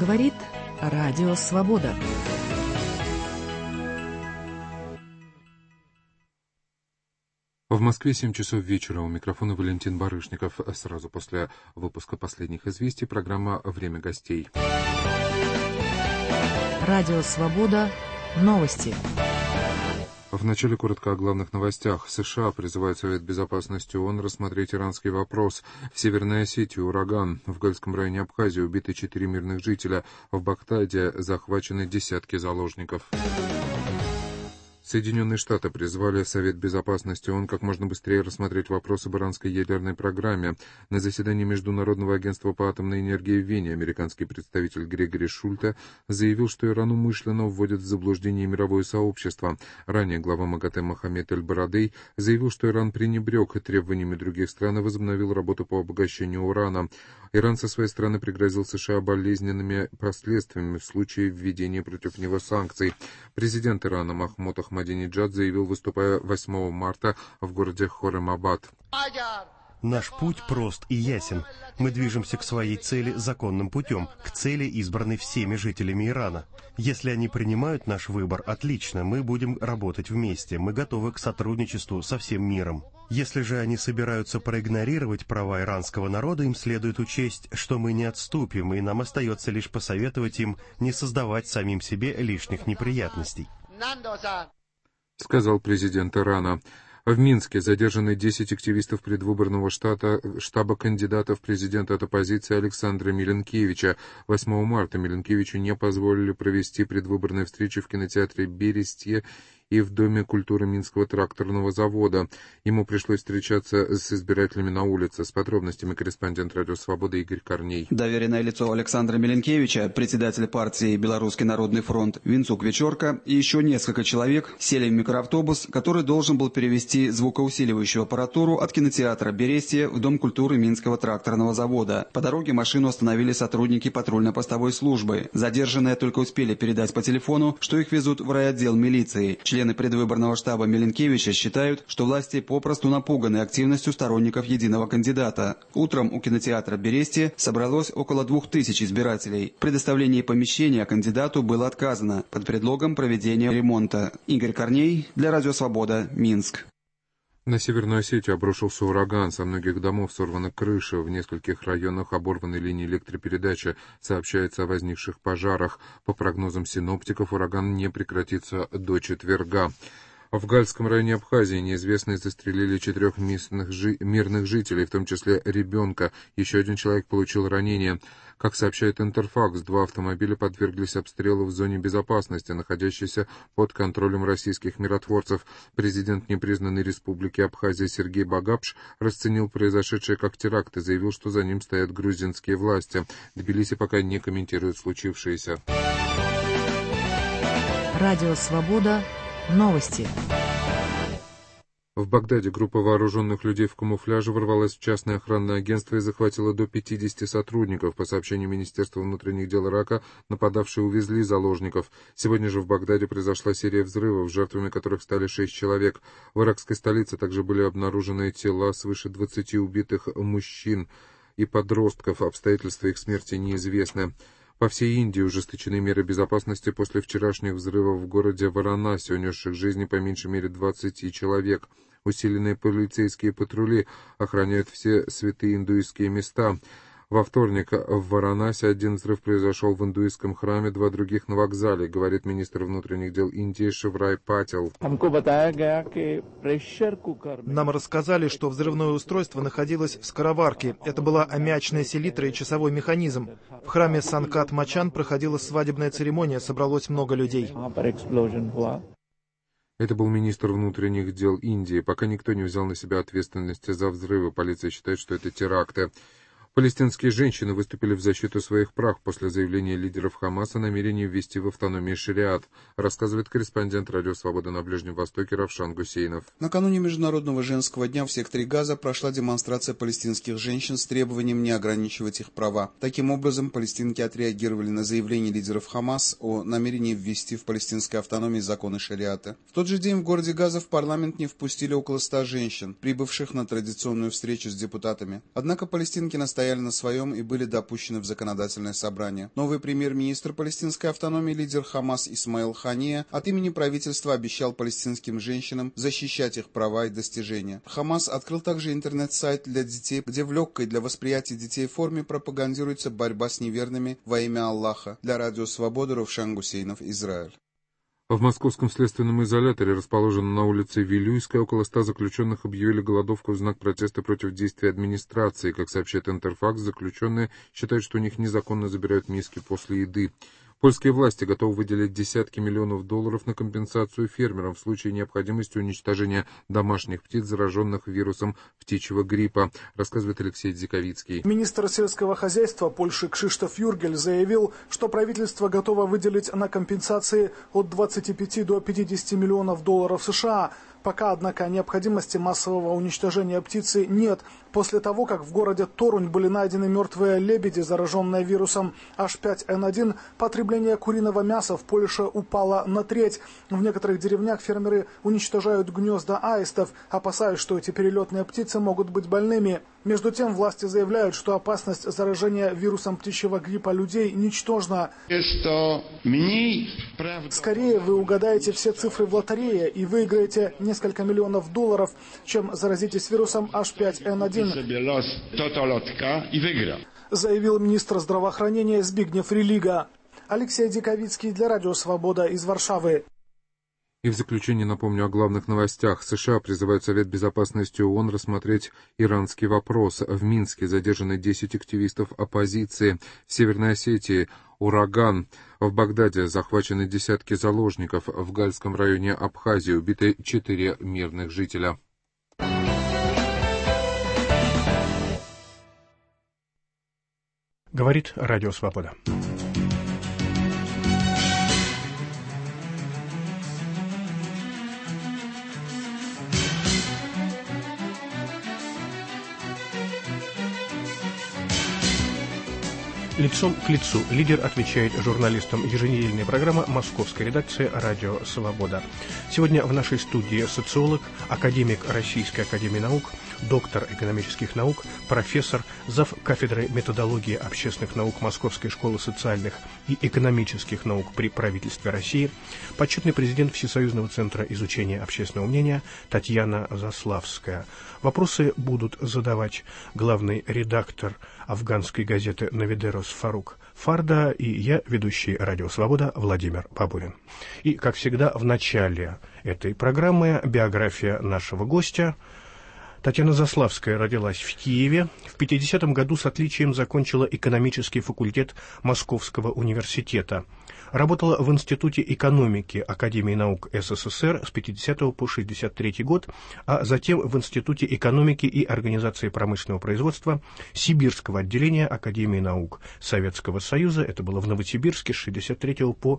Говорит Радио Свобода. В Москве 7 часов вечера. У микрофона Валентин Барышников. Сразу после выпуска последних известий программа «Время гостей». Радио Свобода. Новости. Вначале коротко о главных новостях. США призывают Совет Безопасности ООН рассмотреть иранский вопрос. В Северной Осетии ураган. В Гальском районе Абхазии убиты 4 мирных жителя. В Багдаде захвачены десятки заложников. Соединенные Штаты призвали Совет Безопасности ООН как можно быстрее рассмотреть вопрос об иранской ядерной программе. На заседании Международного агентства по атомной энергии в Вене американский представитель Грегори Шульте заявил, что Иран умышленно вводит в заблуждение мировое сообщество. Ранее глава МАГАТЭ Мохаммед Эль-Барадей заявил, что Иран пренебрег требованиями других стран и возобновил работу по обогащению урана. Иран со своей стороны пригрозил США болезненными последствиями в случае введения против него санкций. Президент Ирана Махмуд Ахмадинеджад заявил, выступая 8 марта в городе Хорем-Абад. Наш путь прост и ясен. Мы движемся к своей цели законным путем, к цели, избранной всеми жителями Ирана. Если они принимают наш выбор, отлично, мы будем работать вместе, мы готовы к сотрудничеству со всем миром. Если же они собираются проигнорировать права иранского народа, им следует учесть, что мы не отступим, и нам остается лишь посоветовать им не создавать самим себе лишних неприятностей. Сказал президент Ирана. В Минске задержаны 10 активистов предвыборного штаба кандидата в президенты от оппозиции Александра Миленкевича. 8 марта Миленкевичу не позволили провести предвыборные встречи в кинотеатре «Берестье» и в Доме культуры Минского тракторного завода. Ему пришлось встречаться с избирателями на улице. С подробностями корреспондент Радио Свобода Игорь Корней. Доверенное лицо Александра Миленкевича, председатель партии «Белорусский народный фронт» Винцук Вечорка и еще несколько человек сели в микроавтобус, который должен был перевести звукоусиливающую аппаратуру от кинотеатра «Берестье» в Дом культуры Минского тракторного завода. По дороге машину остановили сотрудники патрульно-постовой службы. Задержанные только успели передать по телефону, что их везут в райотдел милиции. Члены предвыборного штаба Миленкевича считают, что власти попросту напуганы активностью сторонников единого кандидата. Утром у кинотеатра «Берестье» собралось около 2000 избирателей. В предоставлении помещения кандидату было отказано под предлогом проведения ремонта. Игорь Корней для Радио Свобода, Минск. На Северную Осетию обрушился ураган, со многих домов сорвана крыша, в нескольких районах оборваны линии электропередачи, сообщается о возникших пожарах. По прогнозам синоптиков, ураган не прекратится до четверга. В Гальском районе Абхазии неизвестные застрелили 4 мирных жителей, в том числе ребенка. Еще один человек получил ранение. Как сообщает Интерфакс, 2 автомобиля подверглись обстрелу в зоне безопасности, находящейся под контролем российских миротворцев. Президент непризнанной республики Абхазия Сергей Багапш расценил произошедшее как теракт и заявил, что за ним стоят грузинские власти. Тбилиси пока не комментирует случившееся. Радио Свобода. Новости. В Багдаде группа вооруженных людей в камуфляже ворвалась в частное охранное агентство и захватила до 50 сотрудников. По сообщению Министерства внутренних дел Ирака, нападавшие увезли заложников. Сегодня же в Багдаде произошла серия взрывов, жертвами которых стали 6 человек. В иракской столице также были обнаружены тела свыше 20 убитых мужчин и подростков. Обстоятельства их смерти неизвестны. По всей Индии ужесточены меры безопасности после вчерашних взрывов в городе Варанаси, унесших жизни по меньшей мере 20 человек. Усиленные полицейские патрули охраняют все святые индуистские места. Во вторник в Варанаси один взрыв произошел в индуистском храме, 2 других на вокзале, говорит министр внутренних дел Индии Шиврай Пател. Нам рассказали, что взрывное устройство находилось в скороварке. Это была аммиачная селитра и часовой механизм. В храме Санкат-Мачан проходила свадебная церемония, собралось много людей. Это был министр внутренних дел Индии. Пока никто не взял на себя ответственность за взрывы. Полиция считает, что это теракты. Палестинские женщины выступили в защиту своих прав после заявления лидеров Хамаса о намерении ввести в автономии шариат, рассказывает корреспондент Радио Свобода на Ближнем Востоке Равшан Гусейнов. Накануне Международного женского дня в секторе Газа прошла демонстрация палестинских женщин с требованием не ограничивать их права. Таким образом, палестинки отреагировали на заявление лидеров Хамас о намерении ввести в палестинской автономии законы шариата. В тот же день в городе Газа в парламент не впустили около 100 женщин, прибывших на традиционную встречу с депутатами. Однако палестинки настаивали настояли на своем и были допущены в законодательное собрание. Новый премьер-министр палестинской автономии, лидер Хамас Исмаил Хания, от имени правительства обещал палестинским женщинам защищать их права и достижения. Хамас открыл также интернет-сайт для детей, где в легкой для восприятия детей форме пропагандируется борьба с неверными во имя Аллаха. Для Радио Свобода Равшан Гусейнов, Израиль. В московском следственном изоляторе, расположенном на улице Вилюйской, около 100 заключенных объявили голодовку в знак протеста против действий администрации. Как сообщает Интерфакс, заключенные считают, что у них незаконно забирают миски после еды. Польские власти готовы выделить десятки миллионов долларов на компенсацию фермерам в случае необходимости уничтожения домашних птиц, зараженных вирусом птичьего гриппа, рассказывает Алексей Дзиковицкий. Министр сельского хозяйства Польши Кшиштоф Юргель заявил, что правительство готово выделить на компенсации от 25 до 50 миллионов долларов США. Пока, однако, необходимости массового уничтожения птицы нет. После того, как в городе Торунь были найдены мертвые лебеди, зараженные вирусом H5N1, потребление куриного мяса в Польше упало на треть. В некоторых деревнях фермеры уничтожают гнезда аистов, опасаясь, что эти перелетные птицы могут быть больными. Между тем, власти заявляют, что опасность заражения вирусом птичьего гриппа людей ничтожна. Скорее вы угадаете все цифры в лотерее и выиграете несколько миллионов долларов, чем заразитесь вирусом H5N1, заявил министр здравоохранения Збигнев Релига. Алексей Диковицкий для Радио Свобода из Варшавы. И в заключение напомню о главных новостях. США призывают Совет Безопасности ООН рассмотреть иранский вопрос. В Минске задержаны 10 активистов оппозиции. В Северной Осетии ураган. В Багдаде захвачены десятки заложников. В Гальском районе Абхазии убиты 4 мирных жителя. Говорит Радио Свобода. Лицом к лицу лидер отвечает журналистам еженедельной программы московской редакции «Радио Свобода». Сегодня в нашей студии социолог, академик Российской академии наук, доктор экономических наук, профессор, зав. Кафедры методологии общественных наук Московской школы социальных и экономических наук при правительстве России, почетный президент Всесоюзного центра изучения общественного мнения Татьяна Заславская. Вопросы будут задавать главный редактор афганской газеты «Навидерос» Фарук Фарда и я, ведущий «Радио Свобода» Владимир Бабурин. И, как всегда, в начале этой программы биография нашего гостя. Татьяна Заславская родилась в Киеве. В 50-м году с отличием закончила экономический факультет Московского университета. Работала в Институте экономики Академии наук СССР с 50 по 63 год, а затем в Институте экономики и организации промышленного производства Сибирского отделения Академии наук Советского Союза. Это было в Новосибирске с 63 по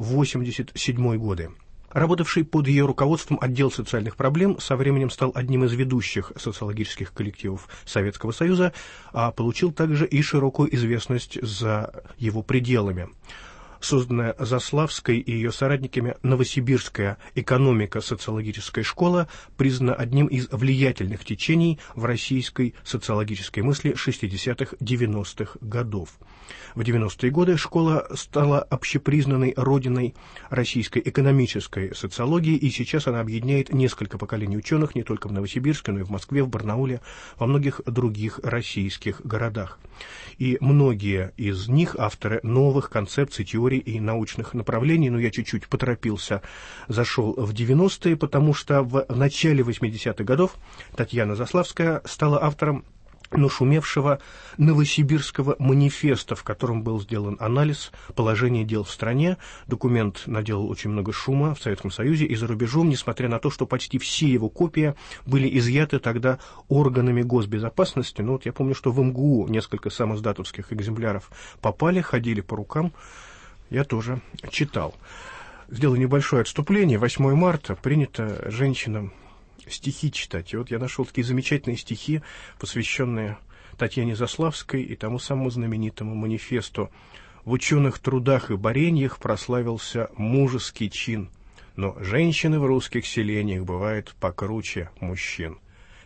87 годы. Работавший под ее руководством отдел социальных проблем со временем стал одним из ведущих социологических коллективов Советского Союза, а получил также и широкую известность за его пределами. Созданная Заславской и ее соратниками Новосибирская экономико-социологическая школа признана одним из влиятельных течений в российской социологической мысли 60-х-90-х годов. В 90-е годы школа стала общепризнанной родиной российской экономической социологии, и сейчас она объединяет несколько поколений ученых не только в Новосибирске, но и в Москве, в Барнауле, во многих других российских городах. И многие из них авторы новых концепций, теорий и научных направлений, но я чуть-чуть поторопился, зашел в 90-е, потому что в начале 80-х годов Татьяна Заславская стала автором нашумевшего Новосибирского манифеста, в котором был сделан анализ положения дел в стране. Документ наделал очень много шума в Советском Союзе и за рубежом, несмотря на то, что почти все его копии были изъяты тогда органами госбезопасности. Но вот я помню, что в МГУ несколько самоиздатовских экземпляров попали, ходили по рукам. Я тоже читал. Сделаю небольшое отступление. 8 марта принято женщинам стихи читать. И вот я нашел такие замечательные стихи, посвященные Татьяне Заславской и тому самому знаменитому манифесту. В ученых трудах и бореньях прославился мужеский чин, но женщины в русских селениях бывают покруче мужчин.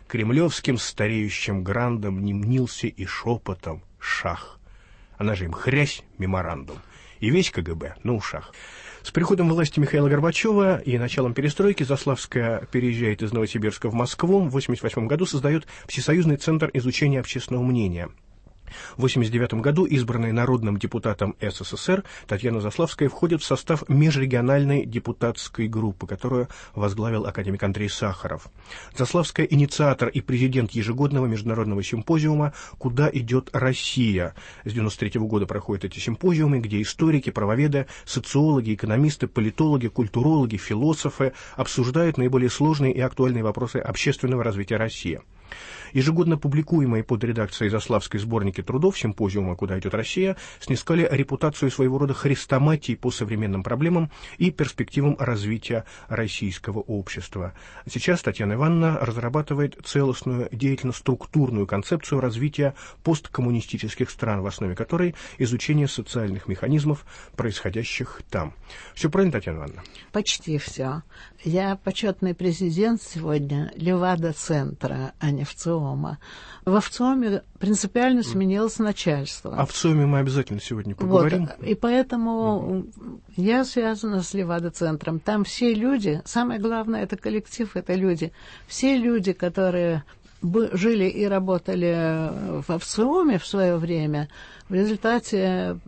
кремлевским стареющим грандом не мнился и шепотом шах. Она же им хрясь меморандум. И весь КГБ на ушах. С приходом власти Михаила Горбачева и началом перестройки Заславская переезжает из Новосибирска в Москву. В 1988 году создает Всесоюзный центр изучения общественного мнения. В 1989 году избранная народным депутатом СССР Татьяна Заславская входит в состав межрегиональной депутатской группы, которую возглавил академик Андрей Сахаров. Заславская – инициатор и президент ежегодного международного симпозиума «Куда идет Россия?». С 1993 года проходят эти симпозиумы, где историки, правоведы, социологи, экономисты, политологи, культурологи, философы обсуждают наиболее сложные и актуальные вопросы общественного развития России. Ежегодно публикуемые под редакцией Заславской сборники трудов симпозиума «Куда идет Россия» снискали репутацию своего рода хрестоматии по современным проблемам и перспективам развития российского общества. Сейчас Татьяна Ивановна разрабатывает целостную деятельно-структурную концепцию развития посткоммунистических стран, в основе которой изучение социальных механизмов, происходящих там. Все правильно, Татьяна Ивановна? Почти все. Я почетный президент сегодня Левада-центра, а не ВЦИОМа. В ВЦИОМе принципиально сменилось начальство. О ВЦИОМе мы обязательно сегодня поговорим. Вот, и поэтому я связана с Левада-центром. Там все люди, самое главное, это коллектив, это люди. Все люди, которые жили и работали в ВЦИОМе в свое время, в результате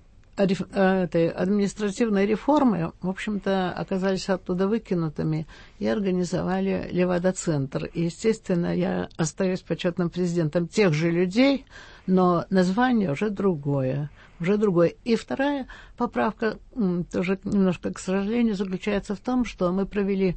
этой административной реформы, в общем-то, оказались оттуда выкинутыми и организовали Левада-центр. И, естественно, я остаюсь почетным президентом тех же людей, но название уже другое. И вторая поправка, тоже немножко, к сожалению, заключается в том, что мы провели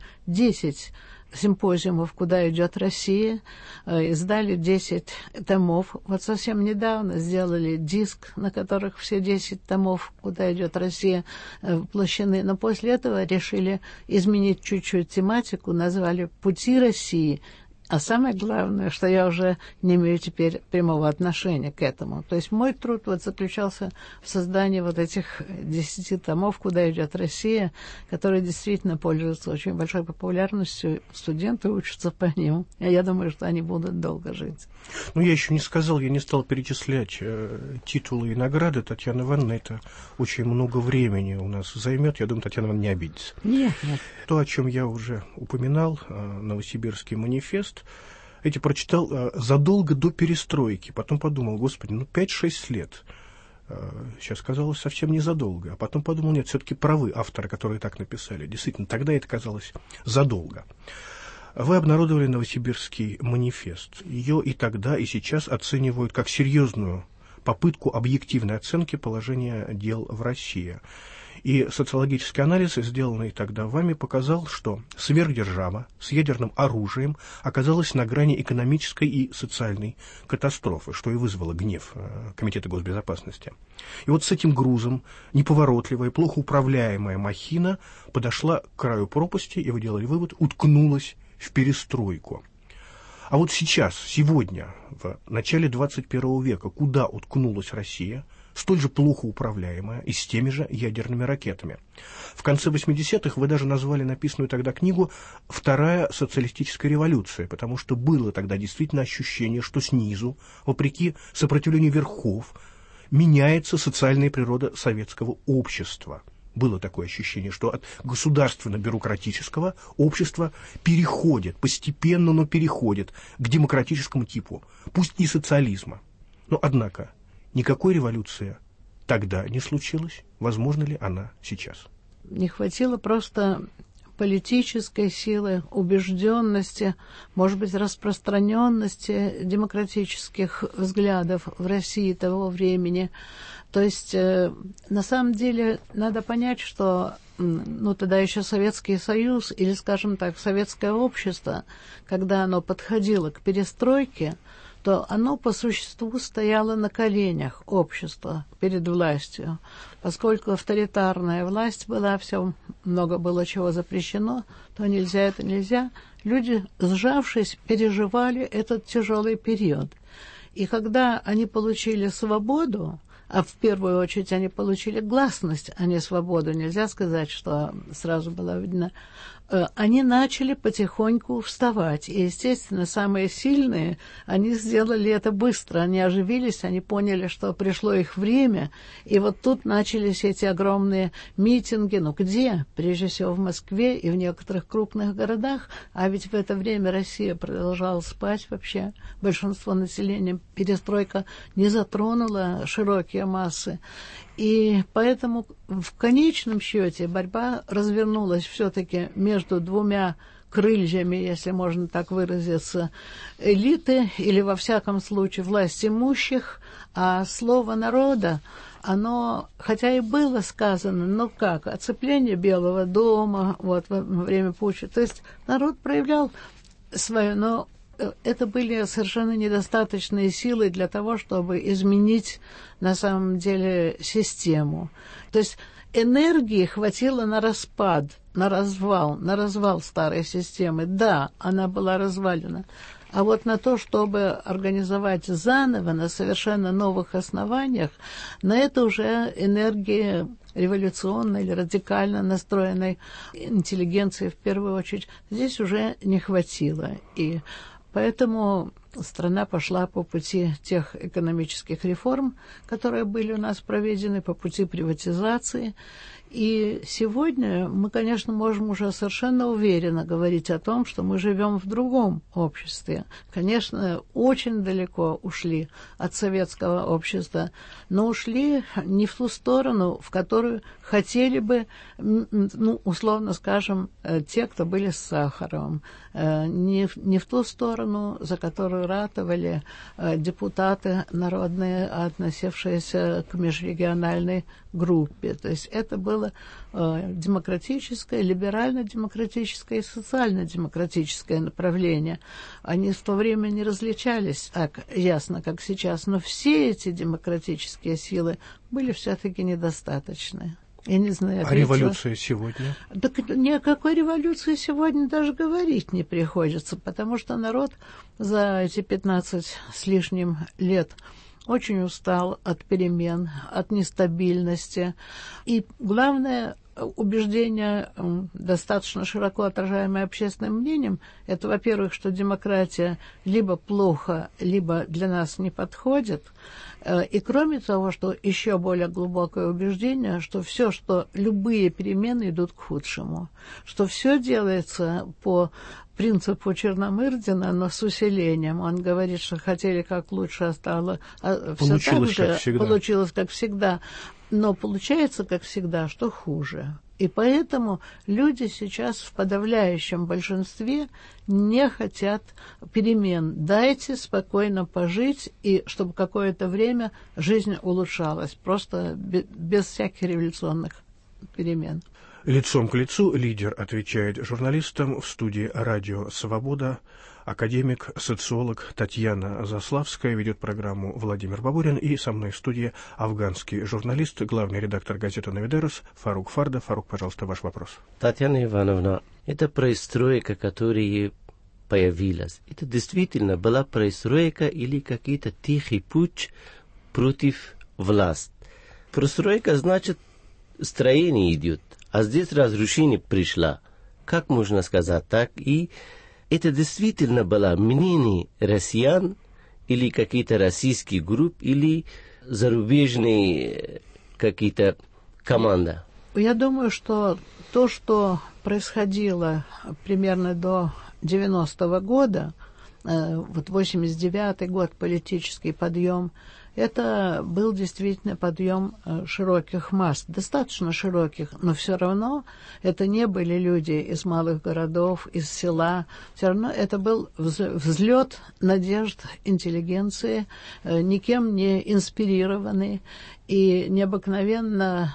10 симпозиумов «Куда идет Россия», издали 10 томов. Вот совсем недавно сделали диск, на которых все 10 томов «Куда идет Россия» воплощены. Но после этого решили изменить чуть-чуть тематику, назвали «Пути России». А самое главное, что я уже не имею теперь прямого отношения к этому. То есть мой труд вот заключался в создании вот этих 10 томов «Куда идет Россия», которые действительно пользуются очень большой популярностью. Студенты учатся по ним. Я думаю, что они будут долго жить. Ну, я еще не сказал, я не стал перечислять титулы и награды. Татьяна Ивановна, это очень много времени у нас займет. Я думаю, Татьяна Ивановна не обидится. Нет. То, о чем я уже упоминал, Новосибирский манифест, эти прочитал задолго до перестройки. Потом подумал, господи, 5-6 лет. Сейчас казалось совсем не задолго. А потом подумал, нет, все-таки правы авторы, которые так написали. Действительно, тогда это казалось задолго. Вы обнародовали Новосибирский манифест. Ее и тогда, и сейчас оценивают как серьезную попытку объективной оценки положения дел в России. И социологический анализ, сделанный тогда вами, показал, что сверхдержава с ядерным оружием оказалась на грани экономической и социальной катастрофы, что и вызвало гнев Комитета госбезопасности. И вот с этим грузом неповоротливая, плохо управляемая махина подошла к краю пропасти, и вы делали вывод, уткнулась в перестройку. А вот сейчас, сегодня, в начале 21 века, куда уткнулась Россия, столь же плохо управляемая и с теми же ядерными ракетами? В конце 80-х вы даже назвали написанную тогда книгу «Вторая социалистическая революция», потому что было тогда действительно ощущение, что снизу, вопреки сопротивлению верхов, меняется социальная природа советского общества. Было такое ощущение, что от государственно-бюрократического общества переходит, постепенно, но переходит к демократическому типу, пусть и социализма. Но, однако, никакой революции тогда не случилось. Возможно ли она сейчас? Не хватило просто политической силы, убежденности, может быть, распространенности демократических взглядов в России того времени. То есть, на самом деле, надо понять, что тогда еще Советский Союз, или, скажем так, советское общество, когда оно подходило к перестройке, то оно по существу стояло на коленях общества перед властью. Поскольку авторитарная власть была, много было чего запрещено, то нельзя, это нельзя. Люди, сжавшись, переживали этот тяжелый период. И когда они получили свободу, а в первую очередь они получили гласность, а не свободу. Нельзя сказать, что сразу была видна. Они начали потихоньку вставать. И, естественно, самые сильные, они сделали это быстро. Они оживились, они поняли, что пришло их время. И вот тут начались эти огромные митинги. Ну, где? Прежде всего в Москве и в некоторых крупных городах. А ведь в это время Россия продолжала спать вообще. Большинство населения. Перестройка не затронула широкие массы. И поэтому в конечном счете борьба развернулась все-таки между двумя крыльями, если можно так выразиться, элиты или, во всяком случае, власть имущих, а слово народа, оно, хотя и было сказано, но как, оцепление Белого дома вот, во время путча, то есть народ проявлял свое, но это были совершенно недостаточные силы для того, чтобы изменить на самом деле систему. То есть энергии хватило на распад, на развал старой системы. Да, она была развалена. А вот на то, чтобы организовать заново, на совершенно новых основаниях, на это уже энергии революционной или радикально настроенной интеллигенции, в первую очередь, здесь уже не хватило. И поэтому страна пошла по пути тех экономических реформ, которые были у нас проведены, по пути приватизации. И сегодня мы, конечно, можем уже совершенно уверенно говорить о том, что мы живем в другом обществе. Конечно, очень далеко ушли от советского общества, но ушли не в ту сторону, в которую хотели бы, ну, условно скажем, те, кто были с Сахаровым, не в ту сторону, за которую ратовали депутаты народные, относившиеся к межрегиональной группе. То есть это было демократическое, либерально-демократическое и социально-демократическое направление. Они в то время не различались так ясно, как сейчас, но все эти демократические силы были все-таки недостаточны. Я не знаю, а революция сегодня? Так ни о какой революции сегодня даже говорить не приходится, потому что народ за эти 15 с лишним лет очень устал от перемен, от нестабильности. И главное убеждение, достаточно широко отражаемое общественным мнением, это, во-первых, что демократия либо плохо, либо для нас не подходит. И кроме того, что еще более глубокое убеждение, что все, что любые перемены идут к худшему, что все делается по принципу Черномырдина, но с усилением. Он говорит, что хотели как лучше, а стало все так же, получилось как всегда. Но получается, как всегда, что хуже. И поэтому люди сейчас в подавляющем большинстве не хотят перемен. Дайте спокойно пожить, и чтобы какое-то время жизнь улучшалась, просто без всяких революционных перемен. Лицом к лицу лидер отвечает журналистам в студии «Радио Свобода». Академик, социолог Татьяна Заславская, ведет программу Владимир Бабурин, и со мной в студии афганский журналист, главный редактор газеты «Новидерус» Фарук Фарда. Фарук, пожалуйста, ваш вопрос. Татьяна Ивановна, эта проистройка, которая появилась, это действительно была проистройка или какой-то тихий путь против власти? Проистройка значит, строение идет, а здесь разрушение пришло. Как можно сказать так? И это действительно было мнение россиян или какие-то российские группы, или зарубежные какие-то команды? Я думаю, что то, что происходило примерно до 90-го года, вот 89-й год, политический подъем, это был действительно подъем широких масс, достаточно широких, но все равно это не были люди из малых городов, из села. Все равно это был взлет надежд интеллигенции, никем не инспирированный и необыкновенно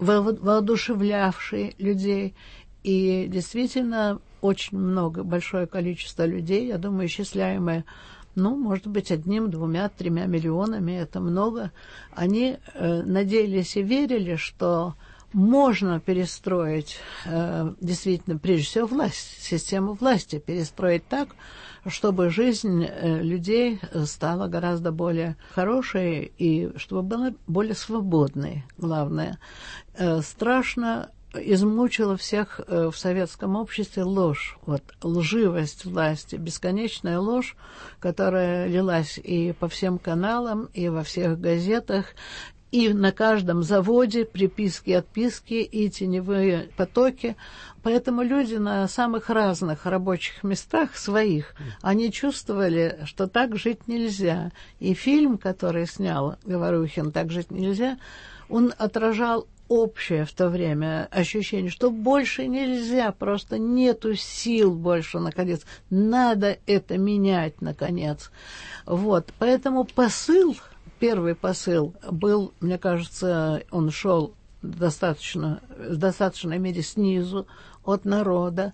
воодушевлявший людей. И действительно очень много, большое количество людей, я думаю, исчисляемое, может быть, 1, 2, 3 миллионами, это много. Они надеялись и верили, что можно перестроить, действительно, прежде всего, власть, систему власти, перестроить так, чтобы жизнь людей стала гораздо более хорошей и чтобы была более свободной, главное. Страшно измучила всех в советском обществе ложь, вот, лживость власти, бесконечная ложь, которая лилась и по всем каналам, и во всех газетах, и на каждом заводе приписки, отписки и теневые потоки. Поэтому люди на самых разных рабочих местах своих, они чувствовали, что так жить нельзя. И фильм, который снял Говорухин «Так жить нельзя», он отражал общее в то время ощущение, что больше нельзя, просто нету сил больше находиться. Надо это менять, наконец. Вот, поэтому первый посыл был, мне кажется, он шел в достаточной мере снизу, от народа.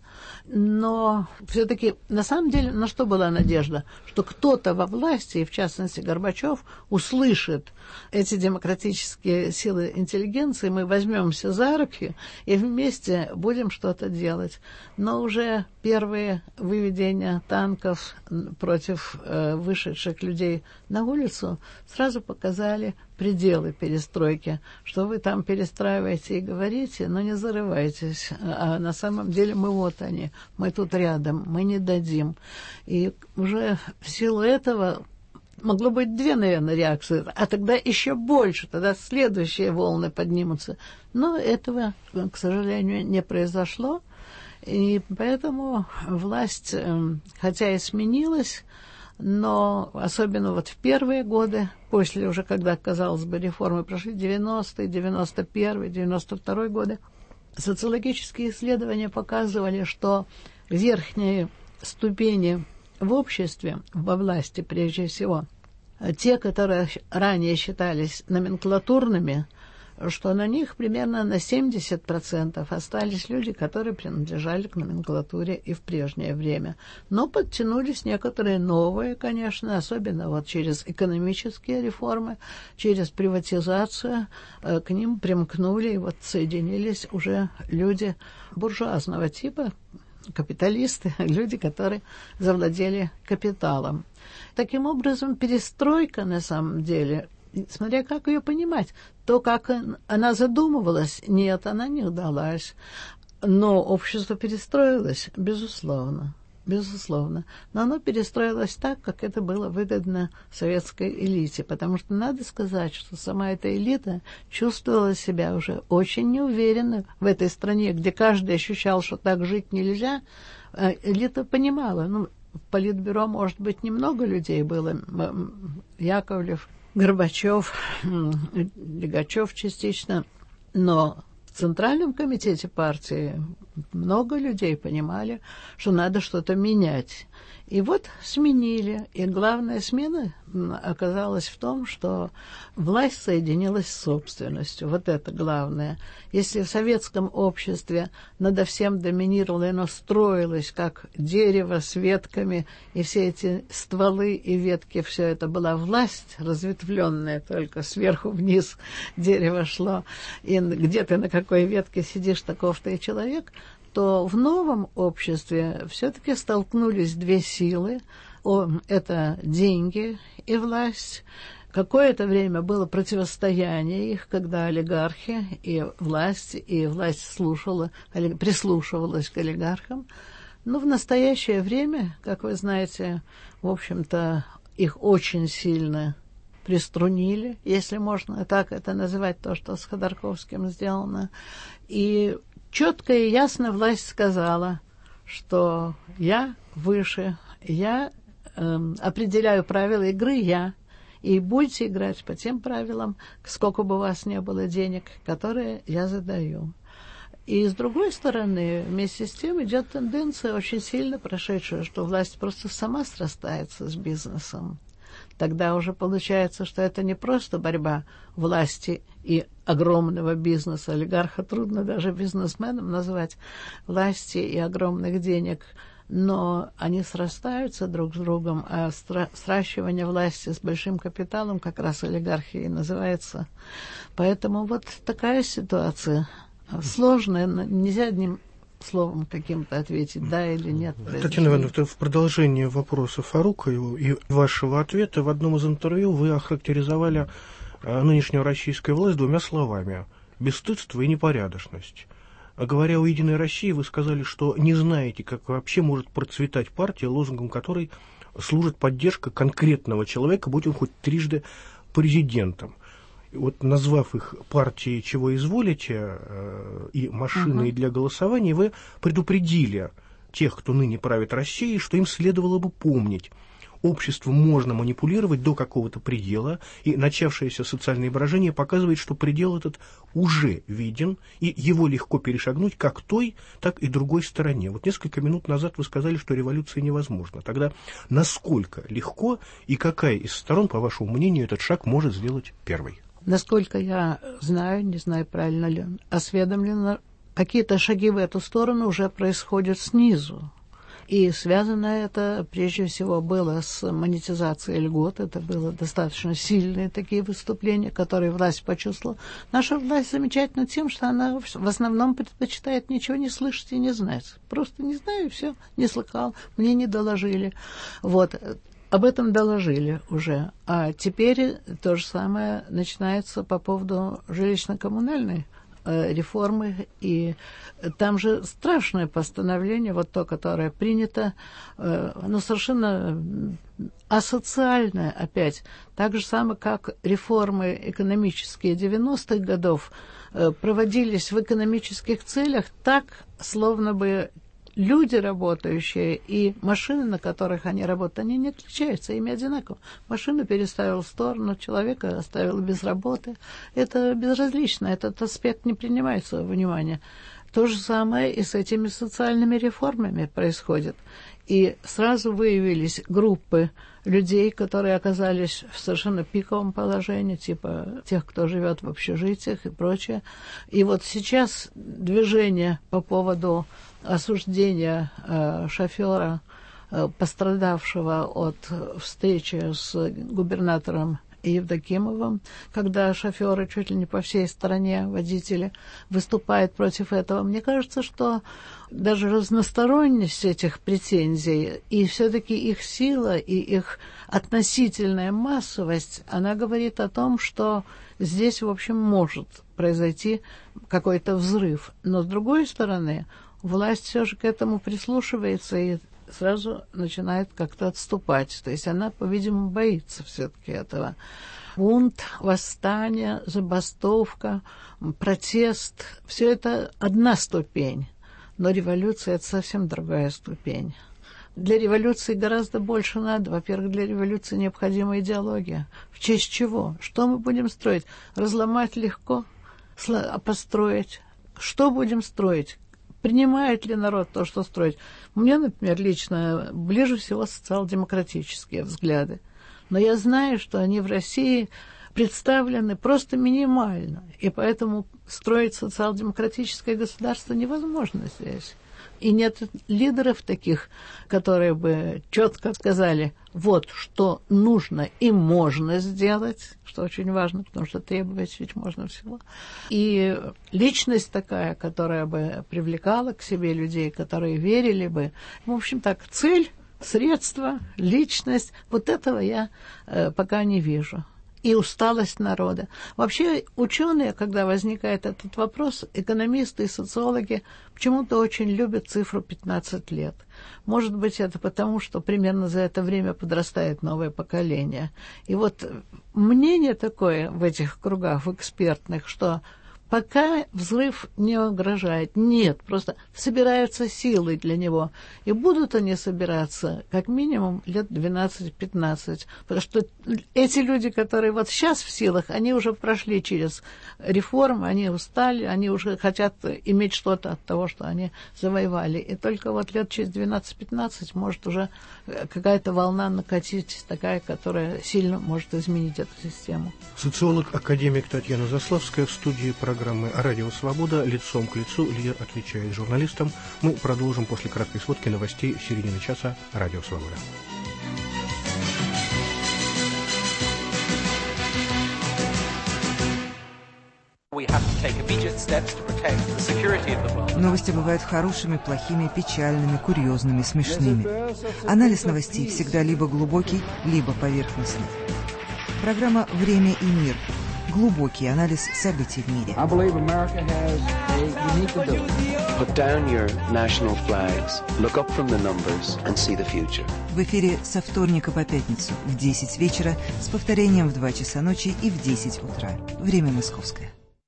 Но все-таки, на самом деле, на что была надежда? Что кто-то во власти, и в частности Горбачев, услышит эти демократические силы интеллигенции, мы возьмемся за руки и вместе будем что-то делать. Но уже первые выведения танков против вышедших людей на улицу сразу показали пределы перестройки, что вы там перестраиваете и говорите, но не зарывайтесь. А на самом деле мы вот они, мы тут рядом, мы не дадим. И уже в силу этого могло быть две, наверное, реакции, а тогда еще больше, тогда следующие волны поднимутся. Но этого, к сожалению, не произошло. И поэтому власть, хотя и сменилась, но особенно вот в первые годы, после уже, когда, казалось бы, реформы прошли, 90-е, 91-й, 92-й годы, социологические исследования показывали, что верхние ступени в обществе, во власти прежде всего, те, которые ранее считались номенклатурными, что на них примерно на 70% остались люди, которые принадлежали к номенклатуре и в прежнее время. Но подтянулись некоторые новые, конечно, особенно вот через экономические реформы, через приватизацию, к ним примкнули и вот соединились уже люди буржуазного типа, капиталисты, люди, которые завладели капиталом. Таким образом, перестройка на самом деле, смотря как ее понимать, то, как она задумывалась, нет, она не удалась. Но общество перестроилось, безусловно. Безусловно. Но оно перестроилось так, как это было выгодно советской элите. Потому что надо сказать, что сама эта элита чувствовала себя уже очень неуверенно в этой стране, где каждый ощущал, что так жить нельзя. Элита понимала. Ну, в Политбюро, может быть, немного людей было. Яковлев, Горбачев, Лигачев частично. Но в Центральном комитете партии много людей понимали, что надо что-то менять. И вот сменили. И главная смена оказалась в том, что власть соединилась с собственностью. Вот это главное. Если в советском обществе надо всем доминировало, и оно строилось как дерево с ветками, и все эти стволы и ветки, все это была власть, разветвленная только сверху вниз дерево шло, и где ты на какой ветке сидишь, таков ты и человек, то в новом обществе все-таки столкнулись две силы. Это деньги и власть. Какое-то время было противостояние их, когда олигархи и власть прислушивалась к олигархам. Но в настоящее время, как вы знаете, в общем-то, их очень сильно приструнили, если можно так это называть, то, что с Ходорковским сделано. И четко и ясно власть сказала, что я выше, я определяю правила игры, и будете играть по тем правилам, сколько бы у вас не было денег, которые я задаю. И с другой стороны, вместе с тем идет тенденция очень сильно прошедшая, что власть просто сама срастается с бизнесом. Тогда уже получается, что это не просто борьба власти и огромного бизнеса. Олигарха трудно даже бизнесменом назвать, власти и огромных денег. Но они срастаются друг с другом, а сращивание власти с большим капиталом как раз олигархией называется. Поэтому вот такая ситуация. сложное, нельзя одним словом каким-то ответить, да или нет. Татьяна Ивановна, в продолжение вопроса Фарука и вашего ответа в одном из интервью вы охарактеризовали нынешнюю российскую власть двумя словами: бесстыдство и непорядочность. А говоря о «Единой России», вы сказали, что не знаете, как вообще может процветать партия, лозунгом которой служит поддержка конкретного человека, будь он хоть трижды президентом. И вот, назвав их партией «Чего изволите» и «Машиной для голосования», вы предупредили тех, кто ныне правит Россией, что им следовало бы помнить: обществом можно манипулировать до какого-то предела, и начавшееся социальное брожение показывает, что предел этот уже виден, и его легко перешагнуть как той, так и другой стороне. Вот несколько минут назад вы сказали, что революция невозможна. Тогда насколько легко и какая из сторон, по вашему мнению, этот шаг может сделать первой? Насколько я знаю, не знаю, правильно ли осведомлено, какие-то шаги в эту сторону уже происходят снизу. И связано это, прежде всего, было с монетизацией льгот. Это было достаточно сильные такие выступления, которые власть почувствовала. Наша власть замечательна тем, что она в основном предпочитает ничего не слышать и не знать. Просто не знаю, и все, не слыхал, мне не доложили. Вот. Об этом доложили уже. А теперь то же самое начинается по поводу жилищно-коммунальной реформы, и там же страшное постановление, вот то, которое принято, совершенно асоциальное опять. Так же самое, как реформы экономические 90-х годов проводились в экономических целях, так, словно бы люди, работающие, и машины, на которых они работают, они не отличаются, ими одинаково. Машину переставил в сторону, человека оставил без работы. Это безразлично, этот аспект не принимается во внимание. То же самое и с этими социальными реформами происходит. И сразу выявились группы людей, которые оказались в совершенно пиковом положении, типа тех, кто живет в общежитиях и прочее. И вот сейчас движение по поводу осуждения шофера, пострадавшего от встречи с губернатором Евдокимовым, когда шоферы чуть ли не по всей стране, водители, выступают против этого. Мне кажется, что даже разносторонность этих претензий и все-таки их сила и их относительная массовость, она говорит о том, что здесь, в общем, может произойти какой-то взрыв. Но, с другой стороны, власть все же к этому прислушивается и сразу начинает как-то отступать. То есть она, по-видимому, боится все-таки этого. Бунт, восстание, забастовка, протест – все это одна ступень. Но революция – это совсем другая ступень. Для революции гораздо больше надо. Во-первых, для революции необходима идеология. В честь чего? Что мы будем строить? Разломать легко, а построить? Что будем строить? Принимает ли народ то, что строить? Мне, например, лично ближе всего социал-демократические взгляды. Но я знаю, что они в России представлены просто минимально. И поэтому строить социал-демократическое государство невозможно здесь. И нет лидеров таких, которые бы четко сказали, вот что нужно и можно сделать, что очень важно, потому что требовать ведь можно всего. И личность такая, которая бы привлекала к себе людей, которые верили бы. В общем так, цель, средства, личность, вот этого я пока не вижу. И усталость народа. Вообще ученые, когда возникает этот вопрос, экономисты и социологи почему-то очень любят цифру 15 лет. Может быть, это потому, что примерно за это время подрастает новое поколение. И вот мнение такое в этих кругах, в экспертных, что пока взрыв не угрожает. Нет, просто собираются силы для него. И будут они собираться как минимум лет 12-15. Потому что эти люди, которые вот сейчас в силах, они уже прошли через реформы, они устали, они уже хотят иметь что-то от того, что они завоевали. И только вот лет через 12-15 может уже какая-то волна накатить, такая, которая сильно может изменить эту систему. Социолог-академик Татьяна Заславская в студии программы «Радио Свобода». Лицом к лицу лидер отвечает журналистам. Мы продолжим после краткой сводки новостей в середине часа. «Радио Свобода». Новости бывают хорошими, плохими, печальными, курьезными, смешными. Анализ новостей всегда либо глубокий, либо поверхностный. Программа «Время и мир». Глубокий анализ событий в мире. В эфире со вторника по пятницу в 10 вечера с повторением в 2 часа ночи и в 10 утра. Время московское.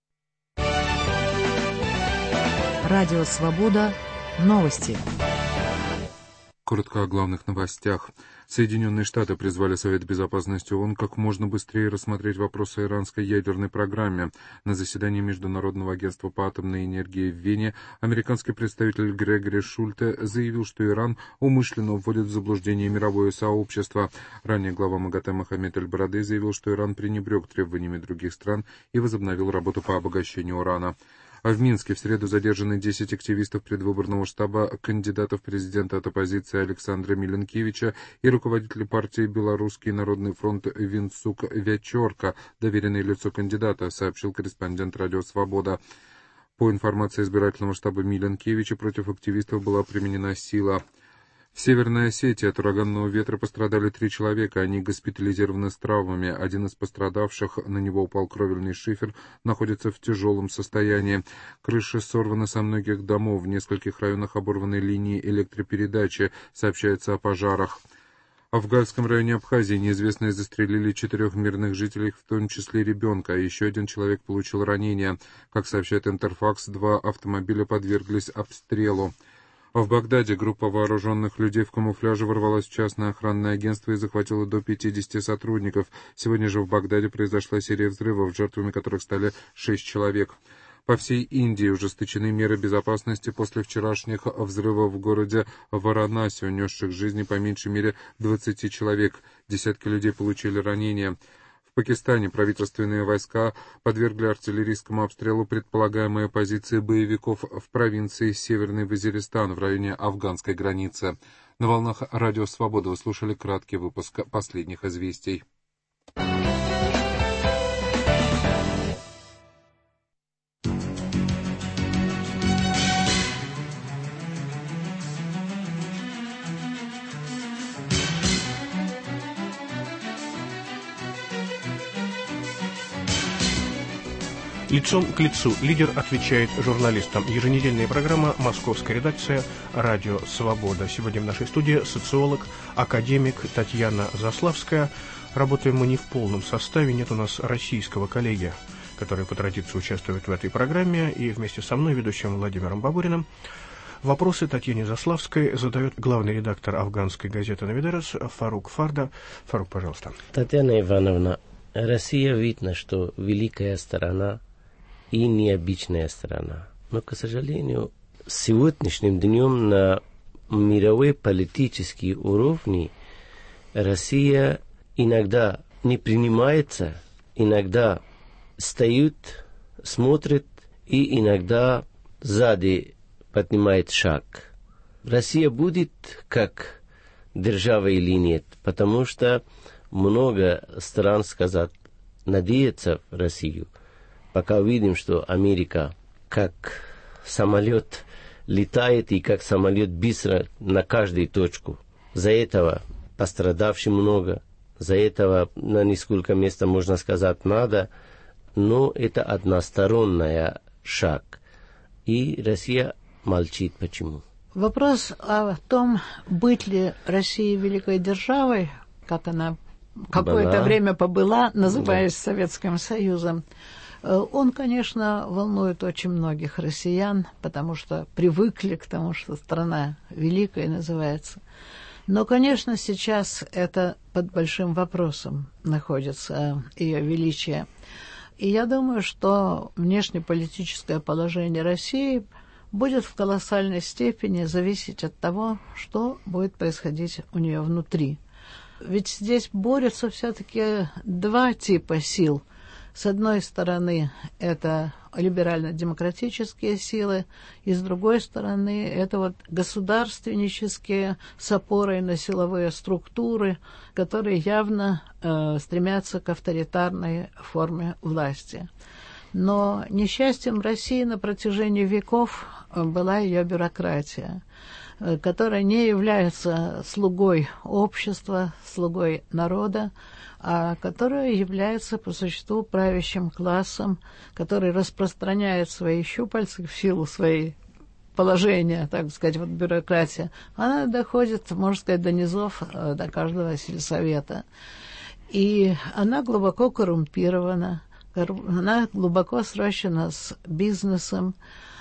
Радио «Свобода». Новости. Коротко о главных новостях. Соединенные Штаты призвали Совет Безопасности ООН как можно быстрее рассмотреть вопрос о иранской ядерной программе. На заседании Международного агентства по атомной энергии в Вене американский представитель Грегори Шульте заявил, что Иран умышленно вводит в заблуждение мировое сообщество. Ранее глава МАГАТЭ Мохаммед Аль-Барадей заявил, что Иран пренебрег требованиями других стран и возобновил работу по обогащению урана. А в Минске в среду задержаны 10 активистов предвыборного штаба кандидата в президенты от оппозиции Александра Миленкевича и руководителя партии «Белорусский народный фронт» Винцук Вячорка, доверенное лицо кандидата, сообщил корреспондент «Радио Свобода». По информации избирательного штаба Миленкевича, против активистов была применена сила. В Северной Осетии от ураганного ветра пострадали 3 человека. Они госпитализированы с травмами. Один из пострадавших, на него упал кровельный шифер, находится в тяжелом состоянии. Крыши сорваны со многих домов. В нескольких районах оборваны линии электропередачи. Сообщается о пожарах. В Афганском районе Абхазии неизвестные застрелили 4 мирных жителей, в том числе ребенка. Еще 1 человек получил ранения. Как сообщает Интерфакс, 2 автомобиля подверглись обстрелу. В Багдаде группа вооруженных людей в камуфляже ворвалась в частное охранное агентство и захватила до 50 сотрудников. Сегодня же в Багдаде произошла серия взрывов, жертвами которых стали 6 человек. По всей Индии ужесточены меры безопасности после вчерашних взрывов в городе Варанаси, унесших жизни по меньшей мере 20 человек. Десятки людей получили ранения. В Пакистане правительственные войска подвергли артиллерийскому обстрелу предполагаемые позиции боевиков в провинции Северный Вазиристан в районе афганской границы. На волнах Радио Свобода вы слушали краткий выпуск последних известий. Лицом к лицу лидер отвечает журналистам. Еженедельная программа «Московская редакция», «Радио Свобода». Сегодня в нашей студии социолог, академик Татьяна Заславская. Работаем мы не в полном составе, нет у нас российского коллеги, который по традиции участвует в этой программе, и вместе со мной, ведущим Владимиром Бабуриным, вопросы Татьяне Заславской задает главный редактор афганской газеты «Навидерес» Фарук Фарда. Фарук, пожалуйста. Татьяна Ивановна, Россия видно, что великая страна и необычная страна. Но, к сожалению, сегодняшним днем на мировой политический уровне Россия иногда не принимается, иногда стоит, смотрит и иногда сзади поднимает шаг. Россия будет как держава или нет, потому что много стран, сказать, надеются в Россию. Пока увидим, что Америка как самолет летает и как самолет быстро на каждую точку. За этого пострадавших много, за этого на несколько мест, можно сказать, надо, но это односторонний шаг. И Россия молчит. Почему? Вопрос о том, быть ли Россия великой державой, как она какое-то время побыла, называясь Советским Союзом, он, конечно, волнует очень многих россиян, потому что привыкли к тому, что страна великая называется. Но, конечно, сейчас это под большим вопросом находится ее величие. И я думаю, что внешнеполитическое положение России будет в колоссальной степени зависеть от того, что будет происходить у нее внутри. Ведь здесь борются все-таки 2 типа сил. С одной стороны, это либерально-демократические силы, и с другой стороны, это вот государственнические с опорой на силовые структуры, которые явно стремятся к авторитарной форме власти. Но несчастьем России на протяжении веков была ее бюрократия, которая не является слугой общества, слугой народа, а которая является по существу правящим классом, который распространяет свои щупальца в силу своей положения, так сказать, вот бюрократия. Она доходит, можно сказать, до низов, до каждого сельсовета. И она глубоко коррумпирована, она глубоко сращена с бизнесом.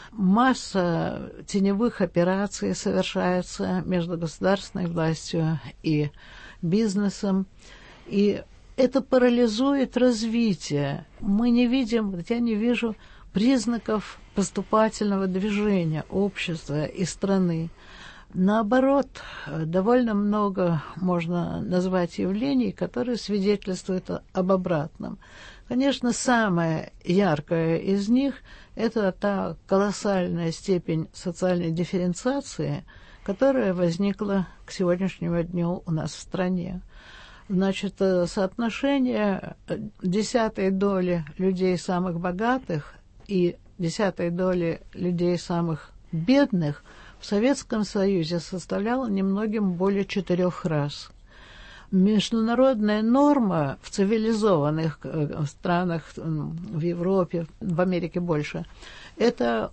Масса теневых операций совершается между государственной властью и бизнесом. И это парализует развитие. Мы не видим, я не вижу признаков поступательного движения общества и страны. Наоборот, довольно много можно назвать явлений, которые свидетельствуют об обратном. Конечно, самое яркое из них – это та колоссальная степень социальной дифференциации, которая возникла к сегодняшнему дню у нас в стране. Значит, соотношение 10-й доли людей самых богатых и 10-й доли людей самых бедных в Советском Союзе составляло немногим более 4 раз. Международная норма в цивилизованных странах, в Европе, в Америке больше, это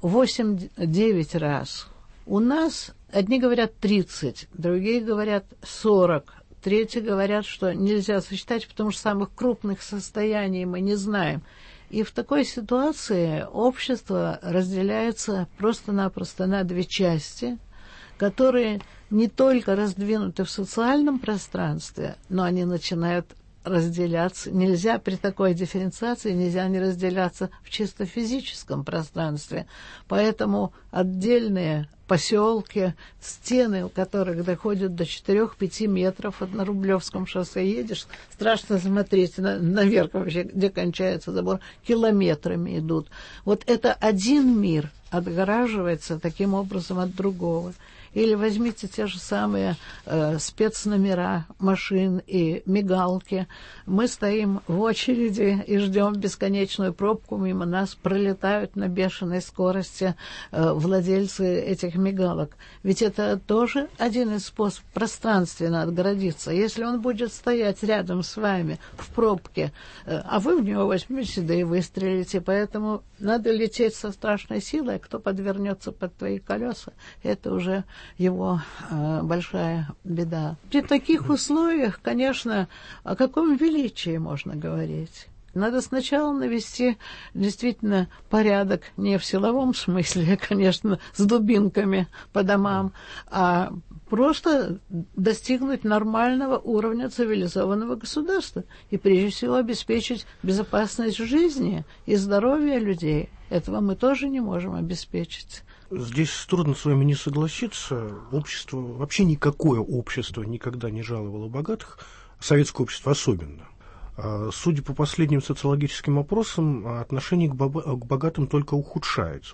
8-9 раз. У нас одни говорят 30, другие говорят 40, третьи говорят, что нельзя сосчитать, потому что самых крупных состояний мы не знаем. И в такой ситуации общество разделяется просто-напросто на 2 части, которые не только раздвинуты в социальном пространстве, но они начинают разделяться. Нельзя при такой дифференциации, нельзя не разделяться в чисто физическом пространстве. Поэтому отдельные поселки, стены, у которых доходят до 4-5 метров, вот на Рублевском шоссе едешь, страшно смотреть наверх вообще, где кончается забор, километрами идут. Вот это один мир отгораживается таким образом от другого. Или возьмите те же самые спецномера машин и мигалки. Мы стоим в очереди и ждем бесконечную пробку. Мимо нас пролетают на бешеной скорости владельцы этих мигалок. Ведь это тоже один из способов пространственно отгородиться. Если он будет стоять рядом с вами в пробке, а вы в него возьмете, да и выстрелите. Поэтому надо лететь со страшной силой, а кто подвернется под твои колеса, это уже его большая беда. При таких условиях, конечно, о каком величии можно говорить? Надо сначала навести действительно порядок, не в силовом смысле, конечно, с дубинками по домам, а просто достигнуть нормального уровня цивилизованного государства и, прежде всего, обеспечить безопасность жизни и здоровья людей. Этого мы тоже не можем обеспечить. Здесь трудно с вами не согласиться. Общество, вообще никакое общество никогда не жаловало богатых, советское общество особенно. Судя по последним социологическим опросам, отношение к богатым только ухудшается.